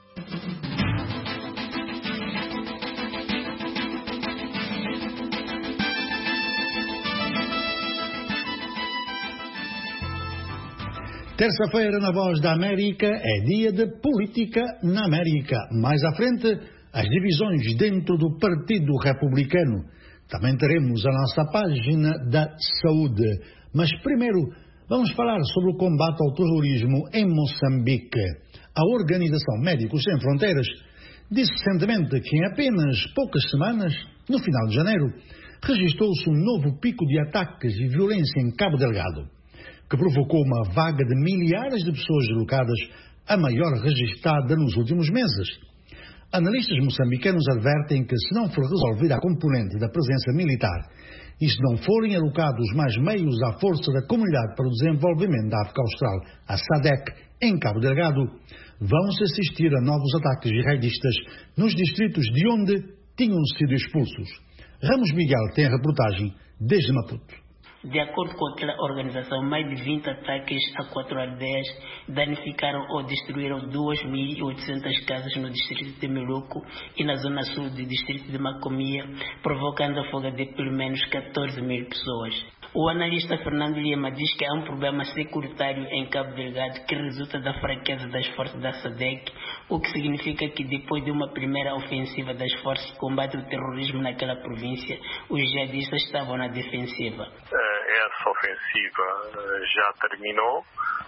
Terça-feira, na Voz da América, é dia de política na América. Mais à frente, as divisões dentro do Partido Republicano. Também teremos a nossa página da saúde. Mas primeiro, vamos falar sobre o combate ao terrorismo em Moçambique. A Organização Médicos Sem Fronteiras disse recentemente que em apenas poucas semanas, no final de janeiro, registrou-se um novo pico de ataques e violência em Cabo Delgado, que provocou uma vaga de milhares de pessoas deslocadas, a maior registrada nos últimos meses. Analistas moçambicanos advertem que, se não for resolvida a componente da presença militar e se não forem alocados mais meios à Força da Comunidade para o Desenvolvimento da África Austral, a SADC, em Cabo Delgado, vão-se assistir a novos ataques jihadistas nos distritos de onde tinham sido expulsos. Ramos Miguel tem a reportagem desde Maputo. De acordo com aquela organização, mais de 20 ataques a 4 aldeias danificaram ou destruíram 2.800 casas no distrito de Meluco e na zona sul do distrito de Macomia, provocando a fuga de pelo menos 14.000 pessoas. O analista Fernando Lima diz que há um problema securitário em Cabo Delgado que resulta da fraqueza das forças da SADC, o que significa que depois de uma primeira ofensiva das forças de combate ao terrorismo naquela província, os jihadistas estavam na defensiva. Essa ofensiva já terminou.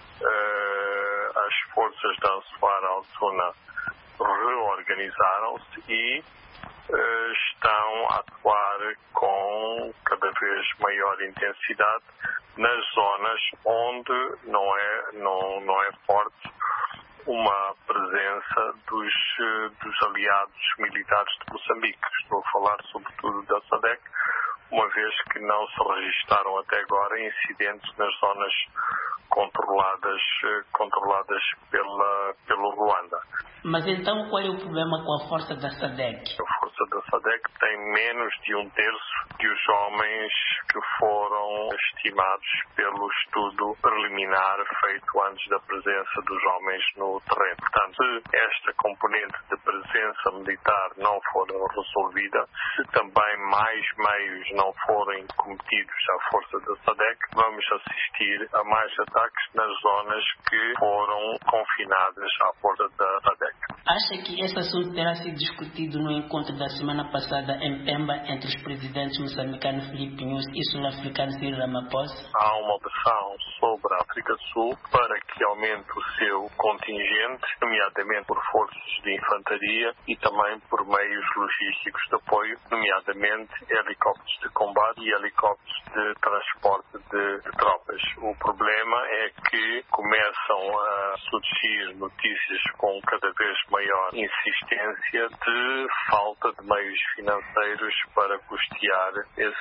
As forças da Ansar al-Sunna reorganizaram-se e estão a atuar com cada vez maior intensidade nas zonas onde não é forte uma presença dos aliados militares de Moçambique. Estou a falar sobretudo da SADC, uma vez que não se registaram até agora incidentes nas zonas controladas pelo Ruanda. Mas então qual é o problema com a força da SADC? A força da SADC tem menos de 1/3 dos homens que foram estimados pelo estudo preliminar feito antes da presença dos homens no terreno. Portanto, se esta componente de presença militar não for resolvida, se também mais meios não forem cometidos à força da SADC, vamos assistir a mais ataques nas zonas que foram confinadas à força da SADC. Acha que esse assunto terá sido discutido no encontro da semana passada em Pemba entre os presidentes moçambicano Filipe Nyusi e sul-africano Cyril Ramaphosa? Há uma opção sobre a África do Sul para que aumente o seu contingente, nomeadamente por forças de infantaria e também por meios logísticos de apoio, nomeadamente helicópteros de combate e helicópteros de transporte de tropas. O problema é que começam a surgir notícias com cada vez maior insistência de falta de meios financeiros para custear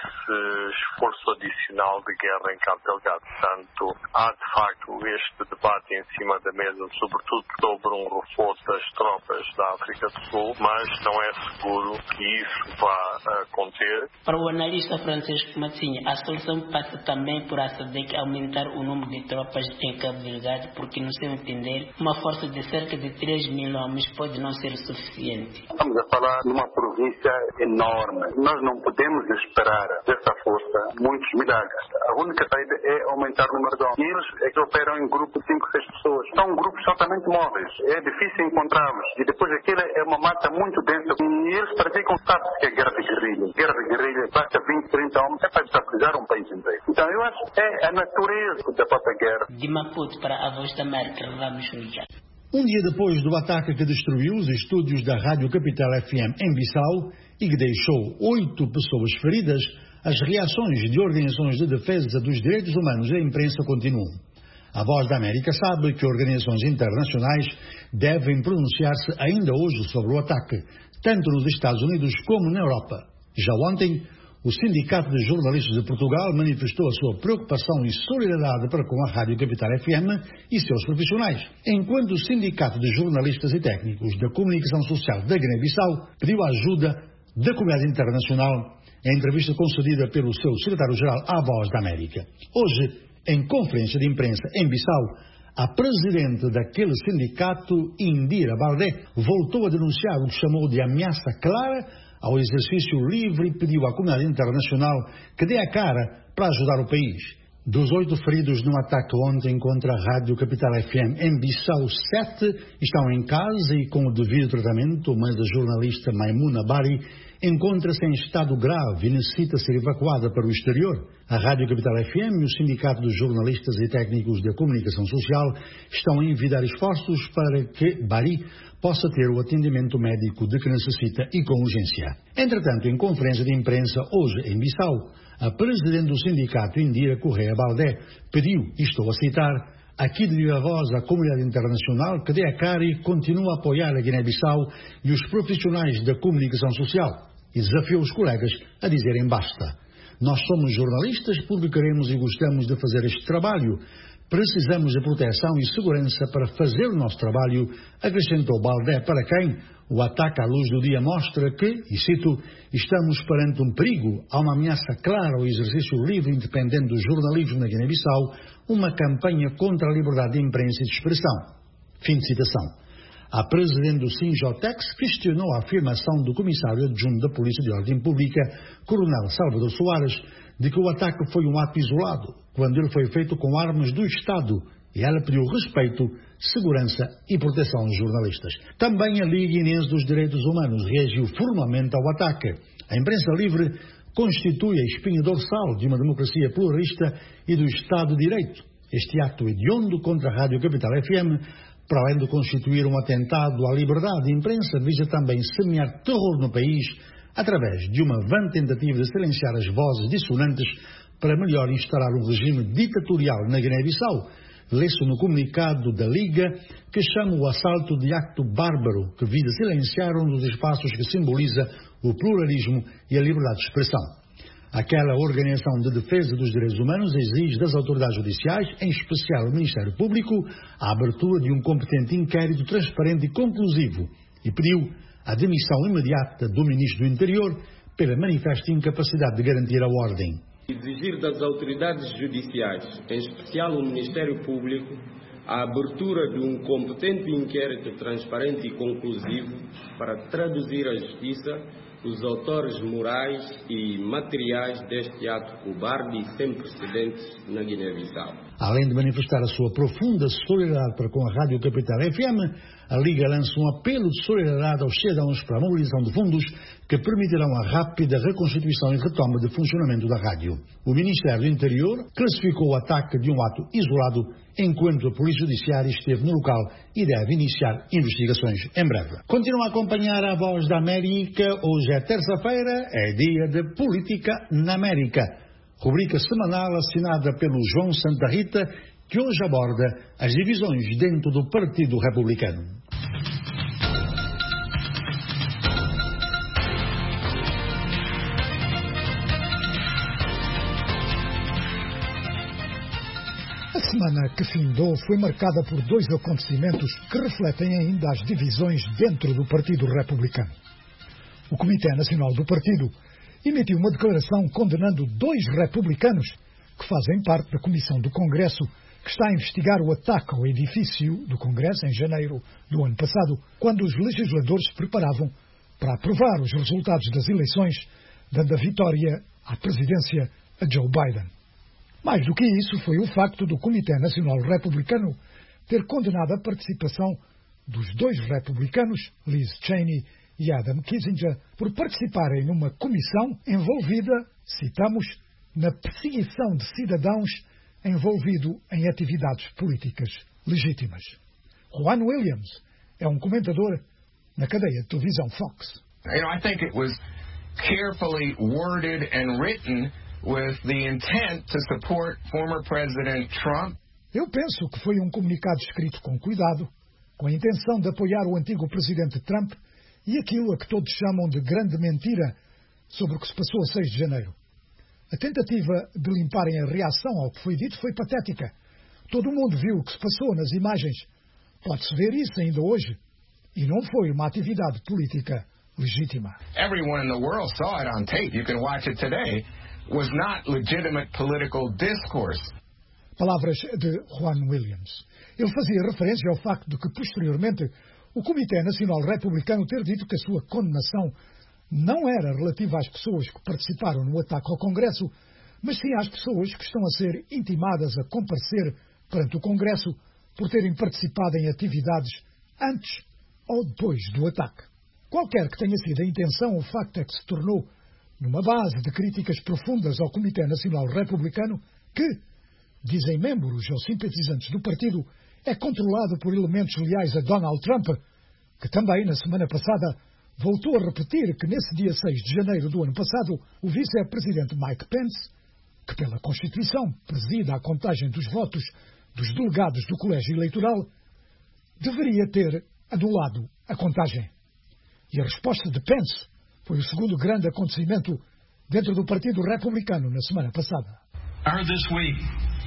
esse esforço adicional de guerra em Cabo Delgado. Portanto, há de facto este debate em cima da mesa, sobretudo sobre um reforço das tropas da África do Sul, mas não é seguro que isso vá acontecer. Para o analista Francisco Matsinha, a solução passa também por a SADC aumentar o número de tropas em Cabo Delgado, porque, no seu entender, uma força de cerca de 3 mil homens pode não ser suficiente. Estamos a falar de uma província enorme. Nós não podemos esperar dessa força muitos milagres. A única saída é aumentar o número de homens. E eles é que operam em grupos de 5, 6 pessoas. São grupos altamente móveis. É difícil encontrá-los. E depois aquilo é uma mata muito densa. E eles praticam, sabe-se que é guerra de guerrilha. Guerra de guerrilha, basta 20, 30 homens, é para estabilizar um país inteiro. Então eu acho que é a natureza da própria guerra. De Maputo para a Voz da América, vamos ligar. Um dia depois do ataque que destruiu os estúdios da Rádio Capital FM em Bissau e que deixou 8 pessoas feridas, as reações de organizações de defesa dos direitos humanos e a imprensa continuam. A Voz da América sabe que organizações internacionais devem pronunciar-se ainda hoje sobre o ataque, tanto nos Estados Unidos como na Europa. Já ontem, o Sindicato de Jornalistas de Portugal manifestou a sua preocupação e solidariedade para com a Rádio Capital FM e seus profissionais, enquanto o Sindicato de Jornalistas e Técnicos da Comunicação Social da Guiné-Bissau pediu a ajuda da comunidade internacional em entrevista concedida pelo seu secretário-geral à Voz da América. Hoje, em conferência de imprensa em Bissau, a presidente daquele sindicato, Indira Baldé, voltou a denunciar o que chamou de ameaça clara ao exercício livre e pediu à comunidade internacional que dê a cara para ajudar o país. Dos 8 feridos no ataque ontem contra a Rádio Capital FM em Bissau, 7 estão em casa e com o devido tratamento, mas a jornalista Maimuna Bari encontra-se em estado grave e necessita ser evacuada para o exterior. A Rádio Capital FM e o Sindicato dos Jornalistas e Técnicos da Comunicação Social estão a envidar esforços para que Bari possa ter o atendimento médico de que necessita e com urgência. Entretanto, em conferência de imprensa hoje em Bissau, a presidente do sindicato, Indira Correia Baldé, pediu, e estou a citar, aqui de viva voz à comunidade internacional que dê a cara e continue a apoiar a Guiné-Bissau e os profissionais da comunicação social, e desafiou os colegas a dizerem basta. Nós somos jornalistas porque queremos e gostamos de fazer este trabalho. Precisamos de proteção e segurança para fazer o nosso trabalho, acrescentou Baldé, para quem o ataque à luz do dia mostra que, e cito, estamos perante um perigo, há uma ameaça clara ao exercício livre e independente do jornalismo na Guiné-Bissau, uma campanha contra a liberdade de imprensa e de expressão. Fim de citação. A presidente do Sinjotex questionou a afirmação do comissário adjunto da Polícia de Ordem Pública, Coronel Salvador Soares, de que o ataque foi um ato isolado, quando ele foi feito com armas do Estado, e ela pediu respeito, segurança e proteção aos jornalistas. Também a Liga Guinense dos Direitos Humanos reagiu formalmente ao ataque. A imprensa livre constitui a espinha dorsal de uma democracia pluralista e do Estado de Direito. Este ato hediondo contra a Rádio Capital FM, para além de constituir um atentado à liberdade de imprensa, visa também semear terror no país através de uma vã tentativa de silenciar as vozes dissonantes para melhor instalar um regime ditatorial na Guiné-Bissau. Lê-se no comunicado da Liga que chama o assalto de acto bárbaro que visa silenciar um dos espaços que simboliza o pluralismo e a liberdade de expressão. Aquela organização de defesa dos direitos humanos exige das autoridades judiciais, em especial o Ministério Público, a abertura de um competente inquérito transparente e conclusivo e pediu a demissão imediata do Ministro do Interior pela manifesta incapacidade de garantir a ordem. Exigir das autoridades judiciais, em especial o Ministério Público, a abertura de um competente inquérito transparente e conclusivo para traduzir à Justiça os autores morais e materiais deste ato cobarde e sem precedentes na Guiné-Bissau. Além de manifestar a sua profunda solidariedade para com a Rádio Capital FM, a Liga lança um apelo de solidariedade aos cidadãos para a mobilização de fundos que permitirão a rápida reconstituição e retoma de funcionamento da rádio. O Ministério do Interior classificou o ataque de um ato isolado, enquanto a Polícia Judiciária esteve no local e deve iniciar investigações em breve. Continua a acompanhar a Voz da América. Hoje é terça-feira, é dia de Política na América. Rubrica semanal assinada pelo João Santa Rita, que hoje aborda as divisões dentro do Partido Republicano. A semana que findou foi marcada por dois acontecimentos que refletem ainda as divisões dentro do Partido Republicano. O Comitê Nacional do Partido emitiu uma declaração condenando dois republicanos que fazem parte da Comissão do Congresso que está a investigar o ataque ao edifício do Congresso em janeiro do ano passado, quando os legisladores se preparavam para aprovar os resultados das eleições, dando a vitória à presidência a Joe Biden. Mais do que isso, foi o facto do Comitê Nacional Republicano ter condenado a participação dos dois republicanos, Liz Cheney e Adam Kinzinger, por participarem numa comissão envolvida, citamos, na perseguição de cidadãos envolvido em atividades políticas legítimas. Juan Williams é um comentador na cadeia de televisão Fox. I think it was carefully worded and written with the intent to support former President Trump. Eu penso que foi um comunicado escrito com cuidado, com a intenção de apoiar o antigo presidente Trump e aquilo a que todos chamam de grande mentira sobre o que se passou a 6 de janeiro. A tentativa de limparem a reação ao que foi dito foi patética. Todo mundo viu o que se passou nas imagens. Pode-se ver isso ainda hoje. E não foi uma atividade política legítima. Everyone in the world saw it on tape. You can watch it today. Was not legitimate political discourse. Palavras de Juan Williams. Ele fazia referência ao facto de que, posteriormente, o Comitê Nacional Republicano ter dito que a sua condenação não era relativa às pessoas que participaram no ataque ao Congresso, mas sim às pessoas que estão a ser intimadas a comparecer perante o Congresso por terem participado em atividades antes ou depois do ataque. Qualquer que tenha sido a intenção, o facto é que se tornou numa base de críticas profundas ao Comitê Nacional Republicano que, dizem membros ou simpatizantes do partido, é controlado por elementos leais a Donald Trump, que também, na semana passada, voltou a repetir que nesse dia 6 de janeiro do ano passado, o vice-presidente Mike Pence, que pela Constituição presida a contagem dos votos dos delegados do colégio eleitoral, deveria ter anulado a contagem. E a resposta de Pence foi o segundo grande acontecimento dentro do Partido Republicano na semana passada. I heard this week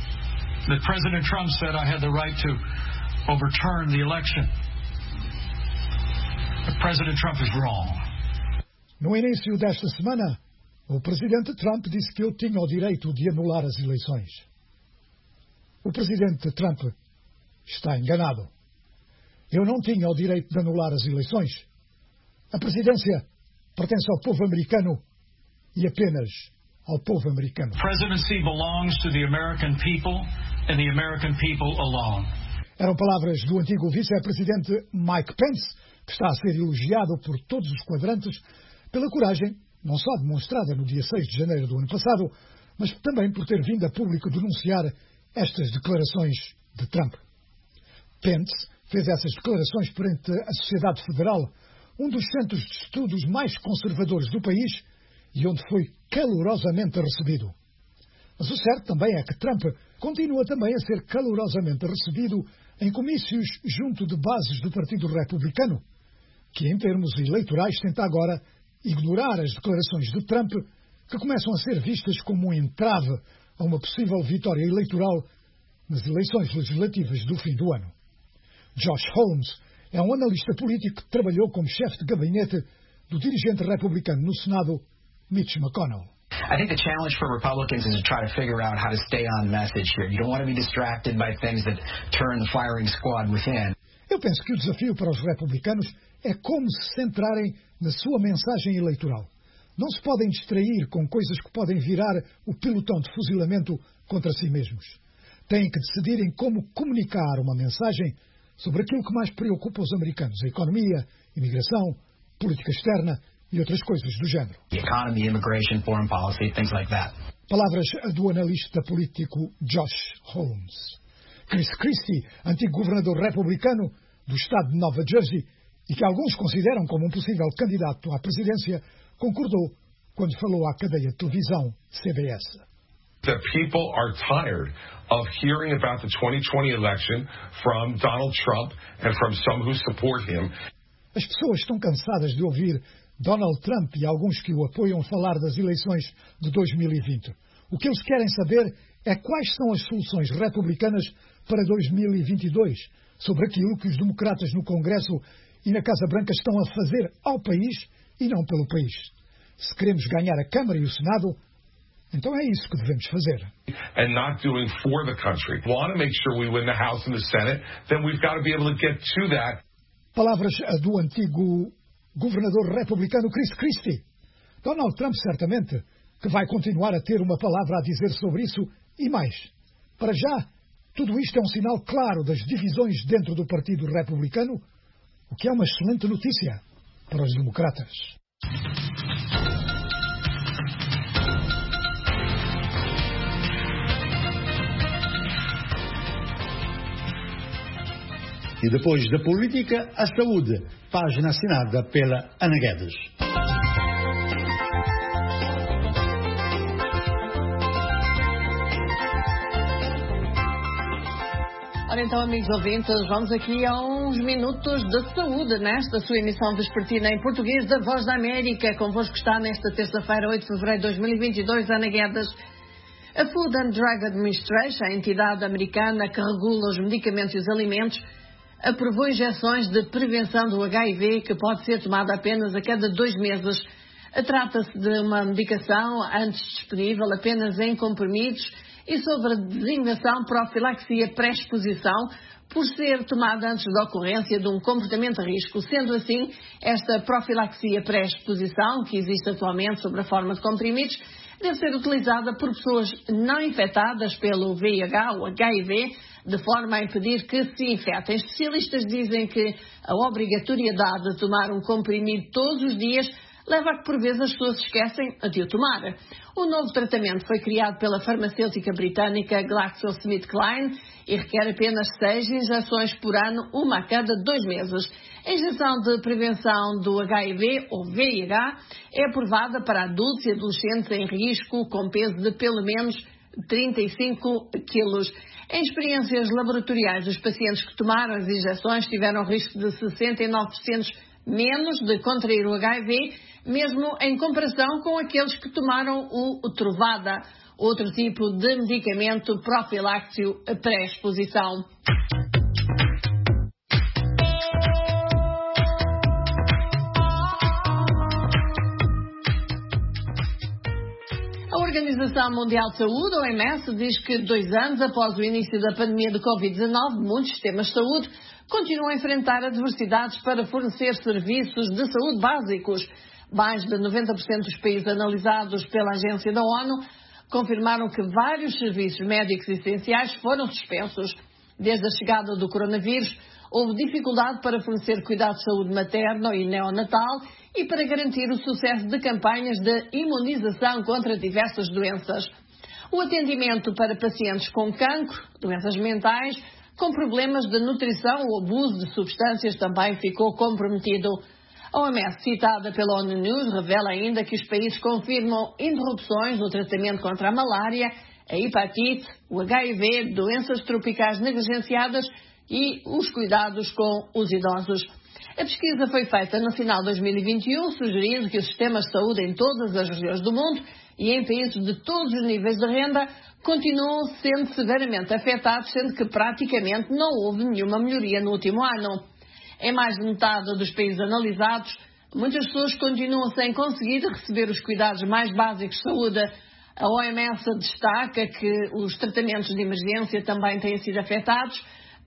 that President Trump said I had the right to overturn the election. But President Trump is wrong. No início desta semana, o presidente Trump disse que eu tinha o direito de anular as eleições. O presidente Trump está enganado. Eu não tinha o direito de anular as eleições. A presidência pertence ao povo americano e apenas ao povo americano. Presidency belongs to the American people and the American people alone. Eram palavras do antigo vice-presidente Mike Pence, que está a ser elogiado por todos os quadrantes pela coragem, não só demonstrada no dia 6 de janeiro do ano passado, mas também por ter vindo a público denunciar estas declarações de Trump. Pence fez essas declarações perante a Sociedade Federal, um dos centros de estudos mais conservadores do país e onde foi calorosamente recebido. Mas o certo também é que Trump continua também a ser calorosamente recebido em comícios junto de bases do Partido Republicano, que em termos eleitorais tenta agora ignorar as declarações de Trump, que começam a ser vistas como um entrave a uma possível vitória eleitoral nas eleições legislativas do fim do ano. Josh Holmes é um analista político que trabalhou como chefe de gabinete do dirigente republicano no Senado, Mitch McConnell. I think the challenge for Republicans is to try to figure out how to stay on message here. You don't want to be distracted by things that turn the firing squad within. Eu penso que o desafio para os republicanos é como se centrarem na sua mensagem eleitoral. Não se podem distrair com coisas que podem virar o pelotão de fuzilamento contra si mesmos. Têm que decidir em como comunicar uma mensagem sobre aquilo que mais preocupa os americanos: a economia, imigração, política externa e outras coisas do género. Economy, immigration, foreign policy, things like that. Palavras do analista político Josh Holmes. Chris Christie, antigo governador republicano do estado de Nova Jersey e que alguns consideram como um possível candidato à presidência, concordou quando falou à cadeia de televisão CBS. That people are tired of hearing about the 2020 election from Donald Trump and from some who support him. As pessoas estão cansadas de ouvir Donald Trump e alguns que o apoiam falar das eleições de 2020. O que eles querem saber é quais são as soluções republicanas para 2022 sobre aquilo que os democratas no Congresso e na Casa Branca estão a fazer ao país e não pelo país. Se queremos ganhar a Câmara e o Senado, então é isso que devemos fazer. And not doing for the country. Want to make sure we win the House and the Senate, then we've got to be able to get to that. Palavras do antigo governador republicano Chris Christie. Donald Trump certamente que vai continuar a ter uma palavra a dizer sobre isso e mais. Para já, tudo isto é um sinal claro das divisões dentro do Partido Republicano, o que é uma excelente notícia para os democratas. E depois da política, a saúde, página assinada pela Ana Guedes. Ora então, amigos ouvintes, vamos aqui a uns minutos de saúde nesta sua emissão vespertina em português da Voz da América. Convosco está nesta terça-feira, 8 de fevereiro de 2022, Ana Guedes. A Food and Drug Administration, a entidade americana que regula os medicamentos e os alimentos, aprovou injeções de prevenção do HIV que pode ser tomada apenas a cada 2 meses. Trata-se de uma medicação antes disponível apenas em comprimidos e sobre a designação profilaxia pré-exposição por ser tomada antes da ocorrência de um comportamento de risco. Sendo assim, esta profilaxia pré-exposição, que existe atualmente sob a forma de comprimidos, deve ser utilizada por pessoas não infectadas pelo VIH ou HIV, de forma a impedir que se infectem. Especialistas dizem que a obrigatoriedade de tomar um comprimido todos os dias leva a que por vezes as pessoas se esquecem de o tomar. O novo tratamento foi criado pela farmacêutica britânica GlaxoSmithKline e requer apenas 6 injeções por ano, uma a cada 2 meses. A injeção de prevenção do HIV ou VIH é aprovada para adultos e adolescentes em risco com peso de pelo menos 35 quilos. Em experiências laboratoriais, os pacientes que tomaram as injeções tiveram risco de 69% menos de contrair o HIV, mesmo em comparação com aqueles que tomaram o Truvada, outro tipo de medicamento profiláxio pré-exposição. A Organização Mundial de Saúde, OMS, diz que 2 anos após o início da pandemia de Covid-19, muitos sistemas de saúde continuam a enfrentar adversidades para fornecer serviços de saúde básicos. Mais de 90% dos países analisados pela agência da ONU confirmaram que vários serviços médicos essenciais foram suspensos. Desde a chegada do coronavírus, houve dificuldade para fornecer cuidados de saúde materno e neonatal e para garantir o sucesso de campanhas de imunização contra diversas doenças. O atendimento para pacientes com cancro, doenças mentais, com problemas de nutrição ou abuso de substâncias também ficou comprometido. A OMS, citada pela ONU News, revela ainda que os países confirmam interrupções no tratamento contra a malária, a hepatite, o HIV, doenças tropicais negligenciadas e os cuidados com os idosos. A pesquisa foi feita no final de 2021, sugerindo que os sistemas de saúde em todas as regiões do mundo e em países de todos os níveis de renda continuam sendo severamente afetados, sendo que praticamente não houve nenhuma melhoria no último ano. Em mais de metade dos países analisados, muitas pessoas continuam sem conseguir receber os cuidados mais básicos de saúde. A OMS destaca que os tratamentos de emergência também têm sido afetados.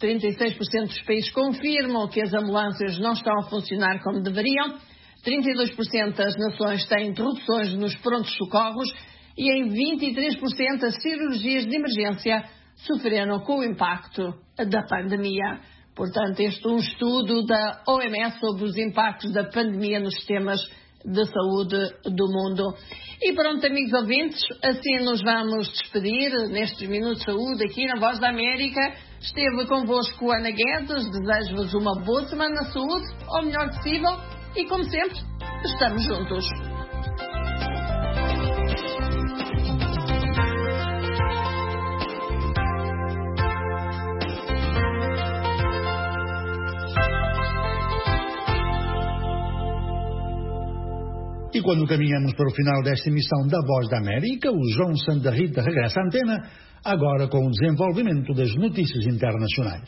36% dos países confirmam que as ambulâncias não estão a funcionar como deveriam, 32% das nações têm interrupções nos prontos-socorros e em 23% as cirurgias de emergência sofreram com o impacto da pandemia. Portanto, este é um estudo da OMS sobre os impactos da pandemia nos sistemas de saúde do mundo. E pronto, amigos ouvintes, assim nos vamos despedir nestes Minutos de Saúde aqui na Voz da América. Esteve convosco Ana Guedes, desejo-vos uma boa semana de saúde, ao melhor possível, e como sempre, estamos juntos. E quando caminhamos para o final desta emissão da Voz da América, o João Santa Rita regressa à antena, agora com o desenvolvimento das notícias internacionais.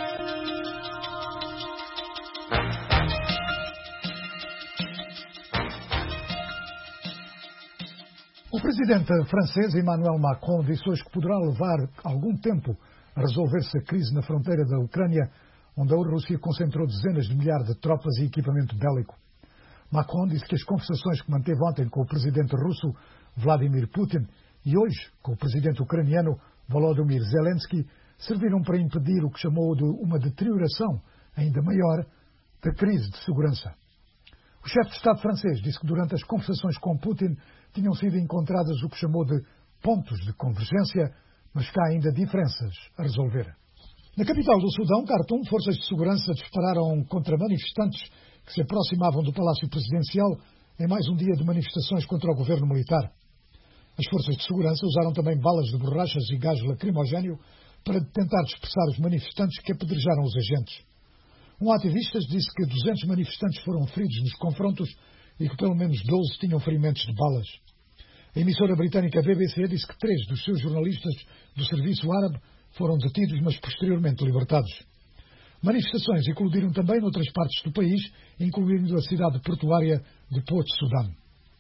O presidente francês Emmanuel Macron disse hoje que poderá levar algum tempo a resolver-se a crise na fronteira da Ucrânia, onde a Rússia concentrou dezenas de milhares de tropas e equipamento bélico. Macron disse que as conversações que manteve ontem com o presidente russo Vladimir Putin e hoje com o presidente ucraniano Volodymyr Zelensky serviram para impedir o que chamou de uma deterioração ainda maior da crise de segurança. O chefe de Estado francês disse que durante as conversações com Putin tinham sido encontradas o que chamou de pontos de convergência, mas que há ainda diferenças a resolver. Na capital do Sudão, Khartoum, forças de segurança dispararam contra manifestantes que se aproximavam do Palácio Presidencial em mais um dia de manifestações contra o governo militar. As forças de segurança usaram também balas de borrachas e gás lacrimogéneo para tentar dispersar os manifestantes que apedrejaram os agentes. Um ativista disse que 200 manifestantes foram feridos nos confrontos e que pelo menos 12 tinham ferimentos de balas. A emissora britânica BBC disse que 3 dos seus jornalistas do serviço árabe foram detidos, mas posteriormente libertados. Manifestações eclodiram também noutras partes do país, incluindo a cidade portuária de Port Sudan.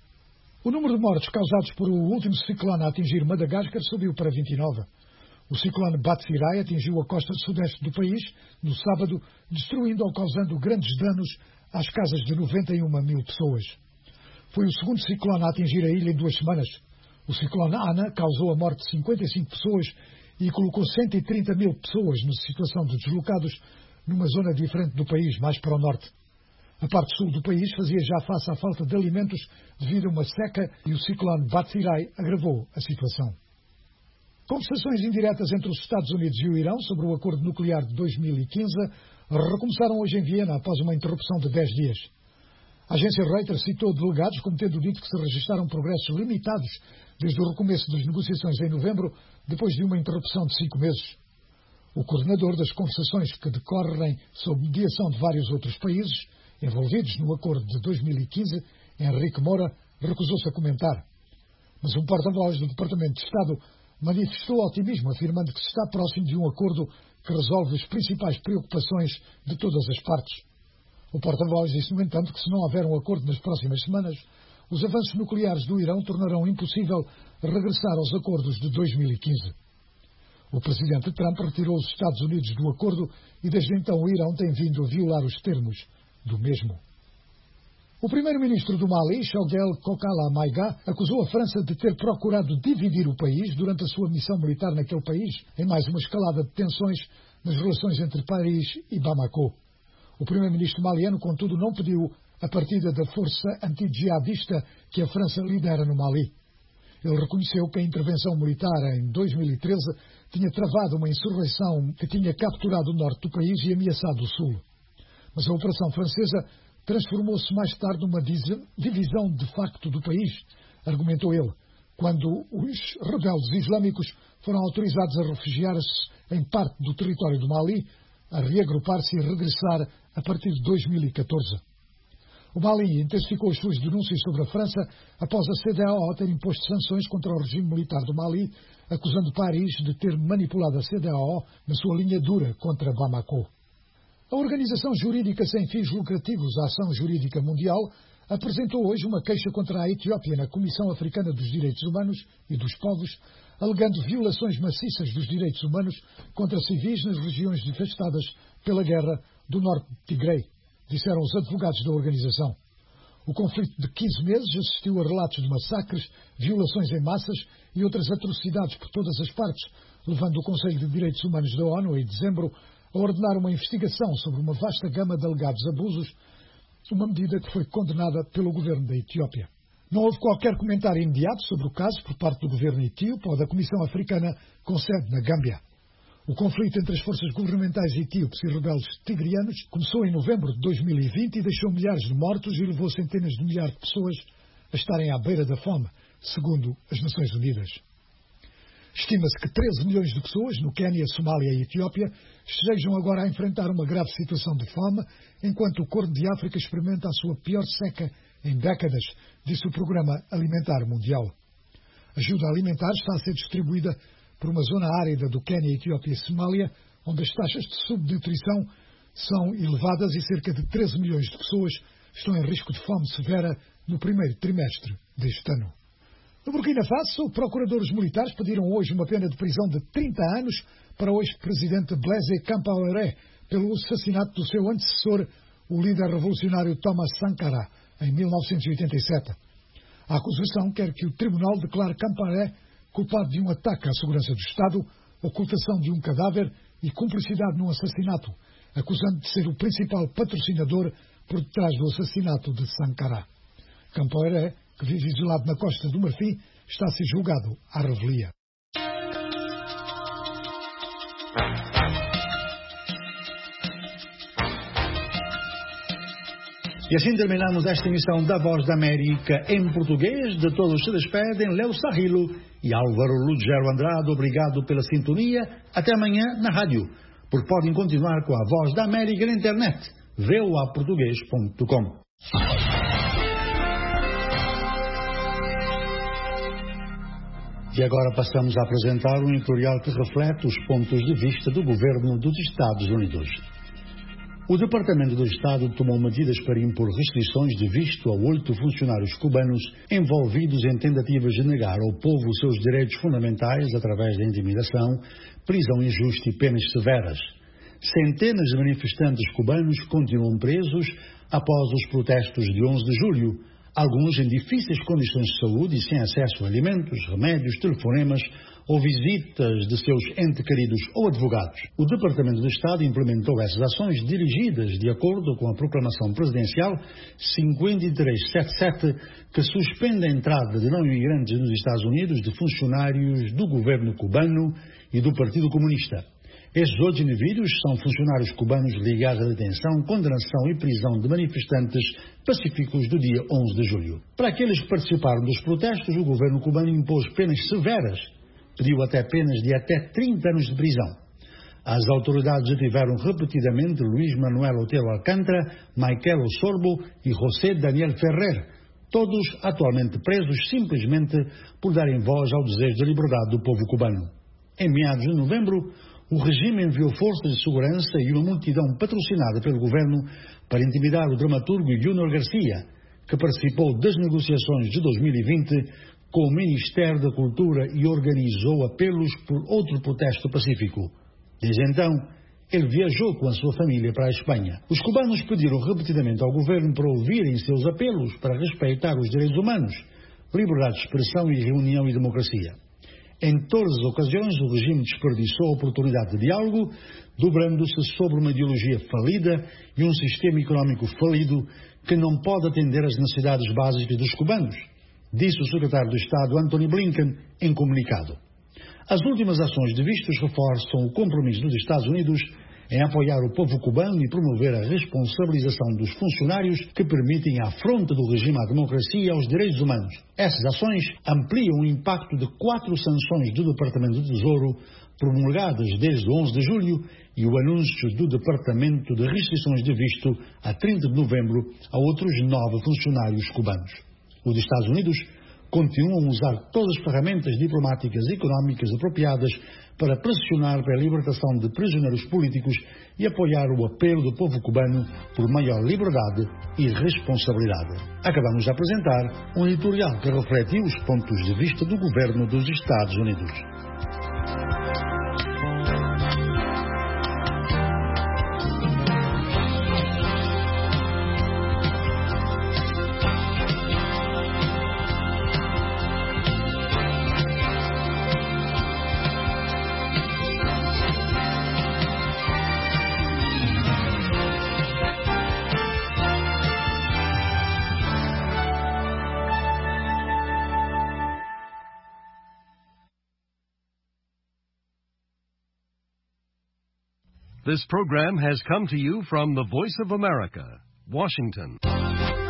O número de mortes causados por o último ciclone a atingir Madagascar subiu para 29. O ciclone Batsirai atingiu a costa sudeste do país no sábado, destruindo ou causando grandes danos às casas de 91 mil pessoas. Foi o segundo ciclone a atingir a ilha em 2 semanas. O ciclone Ana causou a morte de 55 pessoas e colocou 130 mil pessoas na situação de deslocados numa zona diferente do país, mais para o norte. A parte sul do país fazia já face à falta de alimentos devido a uma seca e o ciclone Batsirai agravou a situação. Conversações indiretas entre os Estados Unidos e o Irão sobre o acordo nuclear de 2015 recomeçaram hoje em Viena após uma interrupção de 10 dias. A agência Reuters citou delegados como tendo dito que se registaram progressos limitados desde o recomeço das negociações em novembro, depois de uma interrupção de 5 meses. O coordenador das conversações, que decorrem sob mediação de vários outros países envolvidos no acordo de 2015, Henrique Moura, recusou-se a comentar. Mas um porta-voz do Departamento de Estado manifestou otimismo, afirmando que se está próximo de um acordo que resolve as principais preocupações de todas as partes. O porta-voz disse, no entanto, que se não houver um acordo nas próximas semanas, os avanços nucleares do Irão tornarão impossível regressar aos acordos de 2015. O presidente Trump retirou os Estados Unidos do acordo e desde então o Irão tem vindo a violar os termos do mesmo. O primeiro-ministro do Mali, Choguel Kokala Maïga, acusou a França de ter procurado dividir o país durante a sua missão militar naquele país, em mais uma escalada de tensões nas relações entre Paris e Bamako. O primeiro-ministro maliano, contudo, não pediu a partida da força anti-jihadista que a França lidera no Mali. Ele reconheceu que a intervenção militar em 2013 tinha travado uma insurreição que tinha capturado o norte do país e ameaçado o sul. Mas a operação francesa transformou-se mais tarde numa divisão de facto do país, argumentou ele, quando os rebeldes islâmicos foram autorizados a refugiar-se em parte do território do Mali, a reagrupar-se e regressar a partir de 2014. O Mali intensificou as suas denúncias sobre a França após a CEDEAO ter imposto sanções contra o regime militar do Mali, acusando Paris de ter manipulado a CEDEAO na sua linha dura contra Bamako. A organização jurídica sem fins lucrativos, a Ação Jurídica Mundial, apresentou hoje uma queixa contra a Etiópia na Comissão Africana dos Direitos Humanos e dos Povos, alegando violações maciças dos direitos humanos contra civis nas regiões devastadas pela guerra do norte de Tigray, disseram os advogados da organização. O conflito de 15 meses assistiu a relatos de massacres, violações em massas e outras atrocidades por todas as partes, levando o Conselho de Direitos Humanos da ONU, em dezembro, a ordenar uma investigação sobre uma vasta gama de alegados abusos, uma medida que foi condenada pelo governo da Etiópia. Não houve qualquer comentário imediato sobre o caso por parte do governo etíope ou da Comissão Africana com sede na Gâmbia. O conflito entre as forças governamentais etíopes e rebeldes tigrianos começou em novembro de 2020 e deixou milhares de mortos e levou centenas de milhares de pessoas a estarem à beira da fome, segundo as Nações Unidas. Estima-se que 13 milhões de pessoas no Quênia, Somália e Etiópia estejam agora a enfrentar uma grave situação de fome, enquanto o Corno de África experimenta a sua pior seca em décadas, disse o Programa Alimentar Mundial. A ajuda alimentar está a ser distribuída por uma zona árida do Quênia, Etiópia e Somália, onde as taxas de subnutrição são elevadas e cerca de 13 milhões de pessoas estão em risco de fome severa no primeiro trimestre deste ano. No Burkina Faso, procuradores militares pediram hoje uma pena de prisão de 30 anos para o ex-presidente Blaise Compaoré pelo assassinato do seu antecessor, o líder revolucionário Thomas Sankara, em 1987. A acusação quer que o tribunal declare Compaoré culpado de um ataque à segurança do Estado, ocultação de um cadáver e cumplicidade num assassinato, acusando de ser o principal patrocinador por detrás do assassinato de Sankara. Compaoré, que vive isolado na Costa do Marfim, está a ser julgado à revelia. E assim terminamos esta emissão da Voz da América em português. De todos se despedem Léo Sarrilo e Álvaro Lugero Andrade. Obrigado pela sintonia. Até amanhã na rádio, porque podem continuar com a Voz da América na internet, voaportugues.com. E agora passamos a apresentar um editorial que reflete os pontos de vista do governo dos Estados Unidos. O Departamento do Estado tomou medidas para impor restrições de visto a 8 funcionários cubanos envolvidos em tentativas de negar ao povo os seus direitos fundamentais através da intimidação, prisão injusta e penas severas. Centenas de manifestantes cubanos continuam presos após os protestos de 11 de julho, alguns em difíceis condições de saúde e sem acesso a alimentos, remédios, telefonemas ou visitas de seus entes queridos ou advogados. O Departamento do Estado implementou essas ações dirigidas de acordo com a proclamação presidencial 5377, que suspende a entrada de não-imigrantes nos Estados Unidos de funcionários do governo cubano e do Partido Comunista. Estes outros indivíduos são funcionários cubanos ligados à detenção, condenação e prisão de manifestantes pacíficos do dia 11 de julho. Para aqueles que participaram dos protestos, o governo cubano impôs penas severas, pediu até penas de até 30 anos de prisão. As autoridades detiveram repetidamente Luís Manuel Otero Alcântara, Michael Osorbo e José Daniel Ferrer, todos atualmente presos simplesmente por darem voz ao desejo de liberdade do povo cubano. Em meados de novembro, o regime enviou forças de segurança e uma multidão patrocinada pelo governo para intimidar o dramaturgo Junior Garcia, que participou das negociações de 2020 com o Ministério da Cultura e organizou apelos por outro protesto pacífico. Desde então, ele viajou com a sua família para a Espanha. Os cubanos pediram repetidamente ao governo para ouvirem seus apelos para respeitar os direitos humanos, liberdade de expressão e reunião e democracia. Em todas as ocasiões, o regime desperdiçou a oportunidade de diálogo, dobrando-se sobre uma ideologia falida e um sistema económico falido que não pode atender às necessidades básicas dos cubanos, disse o secretário de Estado Antony Blinken em comunicado. As últimas ações de vistos reforçam o compromisso dos Estados Unidos em apoiar o povo cubano e promover a responsabilização dos funcionários que permitem a afronta do regime à democracia e aos direitos humanos. Essas ações ampliam o impacto de 4 sanções do Departamento do Tesouro promulgadas desde 11 de julho e o anúncio do Departamento de Restrições de Visto a 30 de novembro a outros 9 funcionários cubanos. Os Estados Unidos continuam a usar todas as ferramentas diplomáticas e económicas apropriadas para pressionar pela libertação de prisioneiros políticos e apoiar o apelo do povo cubano por maior liberdade e responsabilidade. Acabamos de apresentar um editorial que reflete os pontos de vista do governo dos Estados Unidos. This program has come to you from the Voice of America, Washington.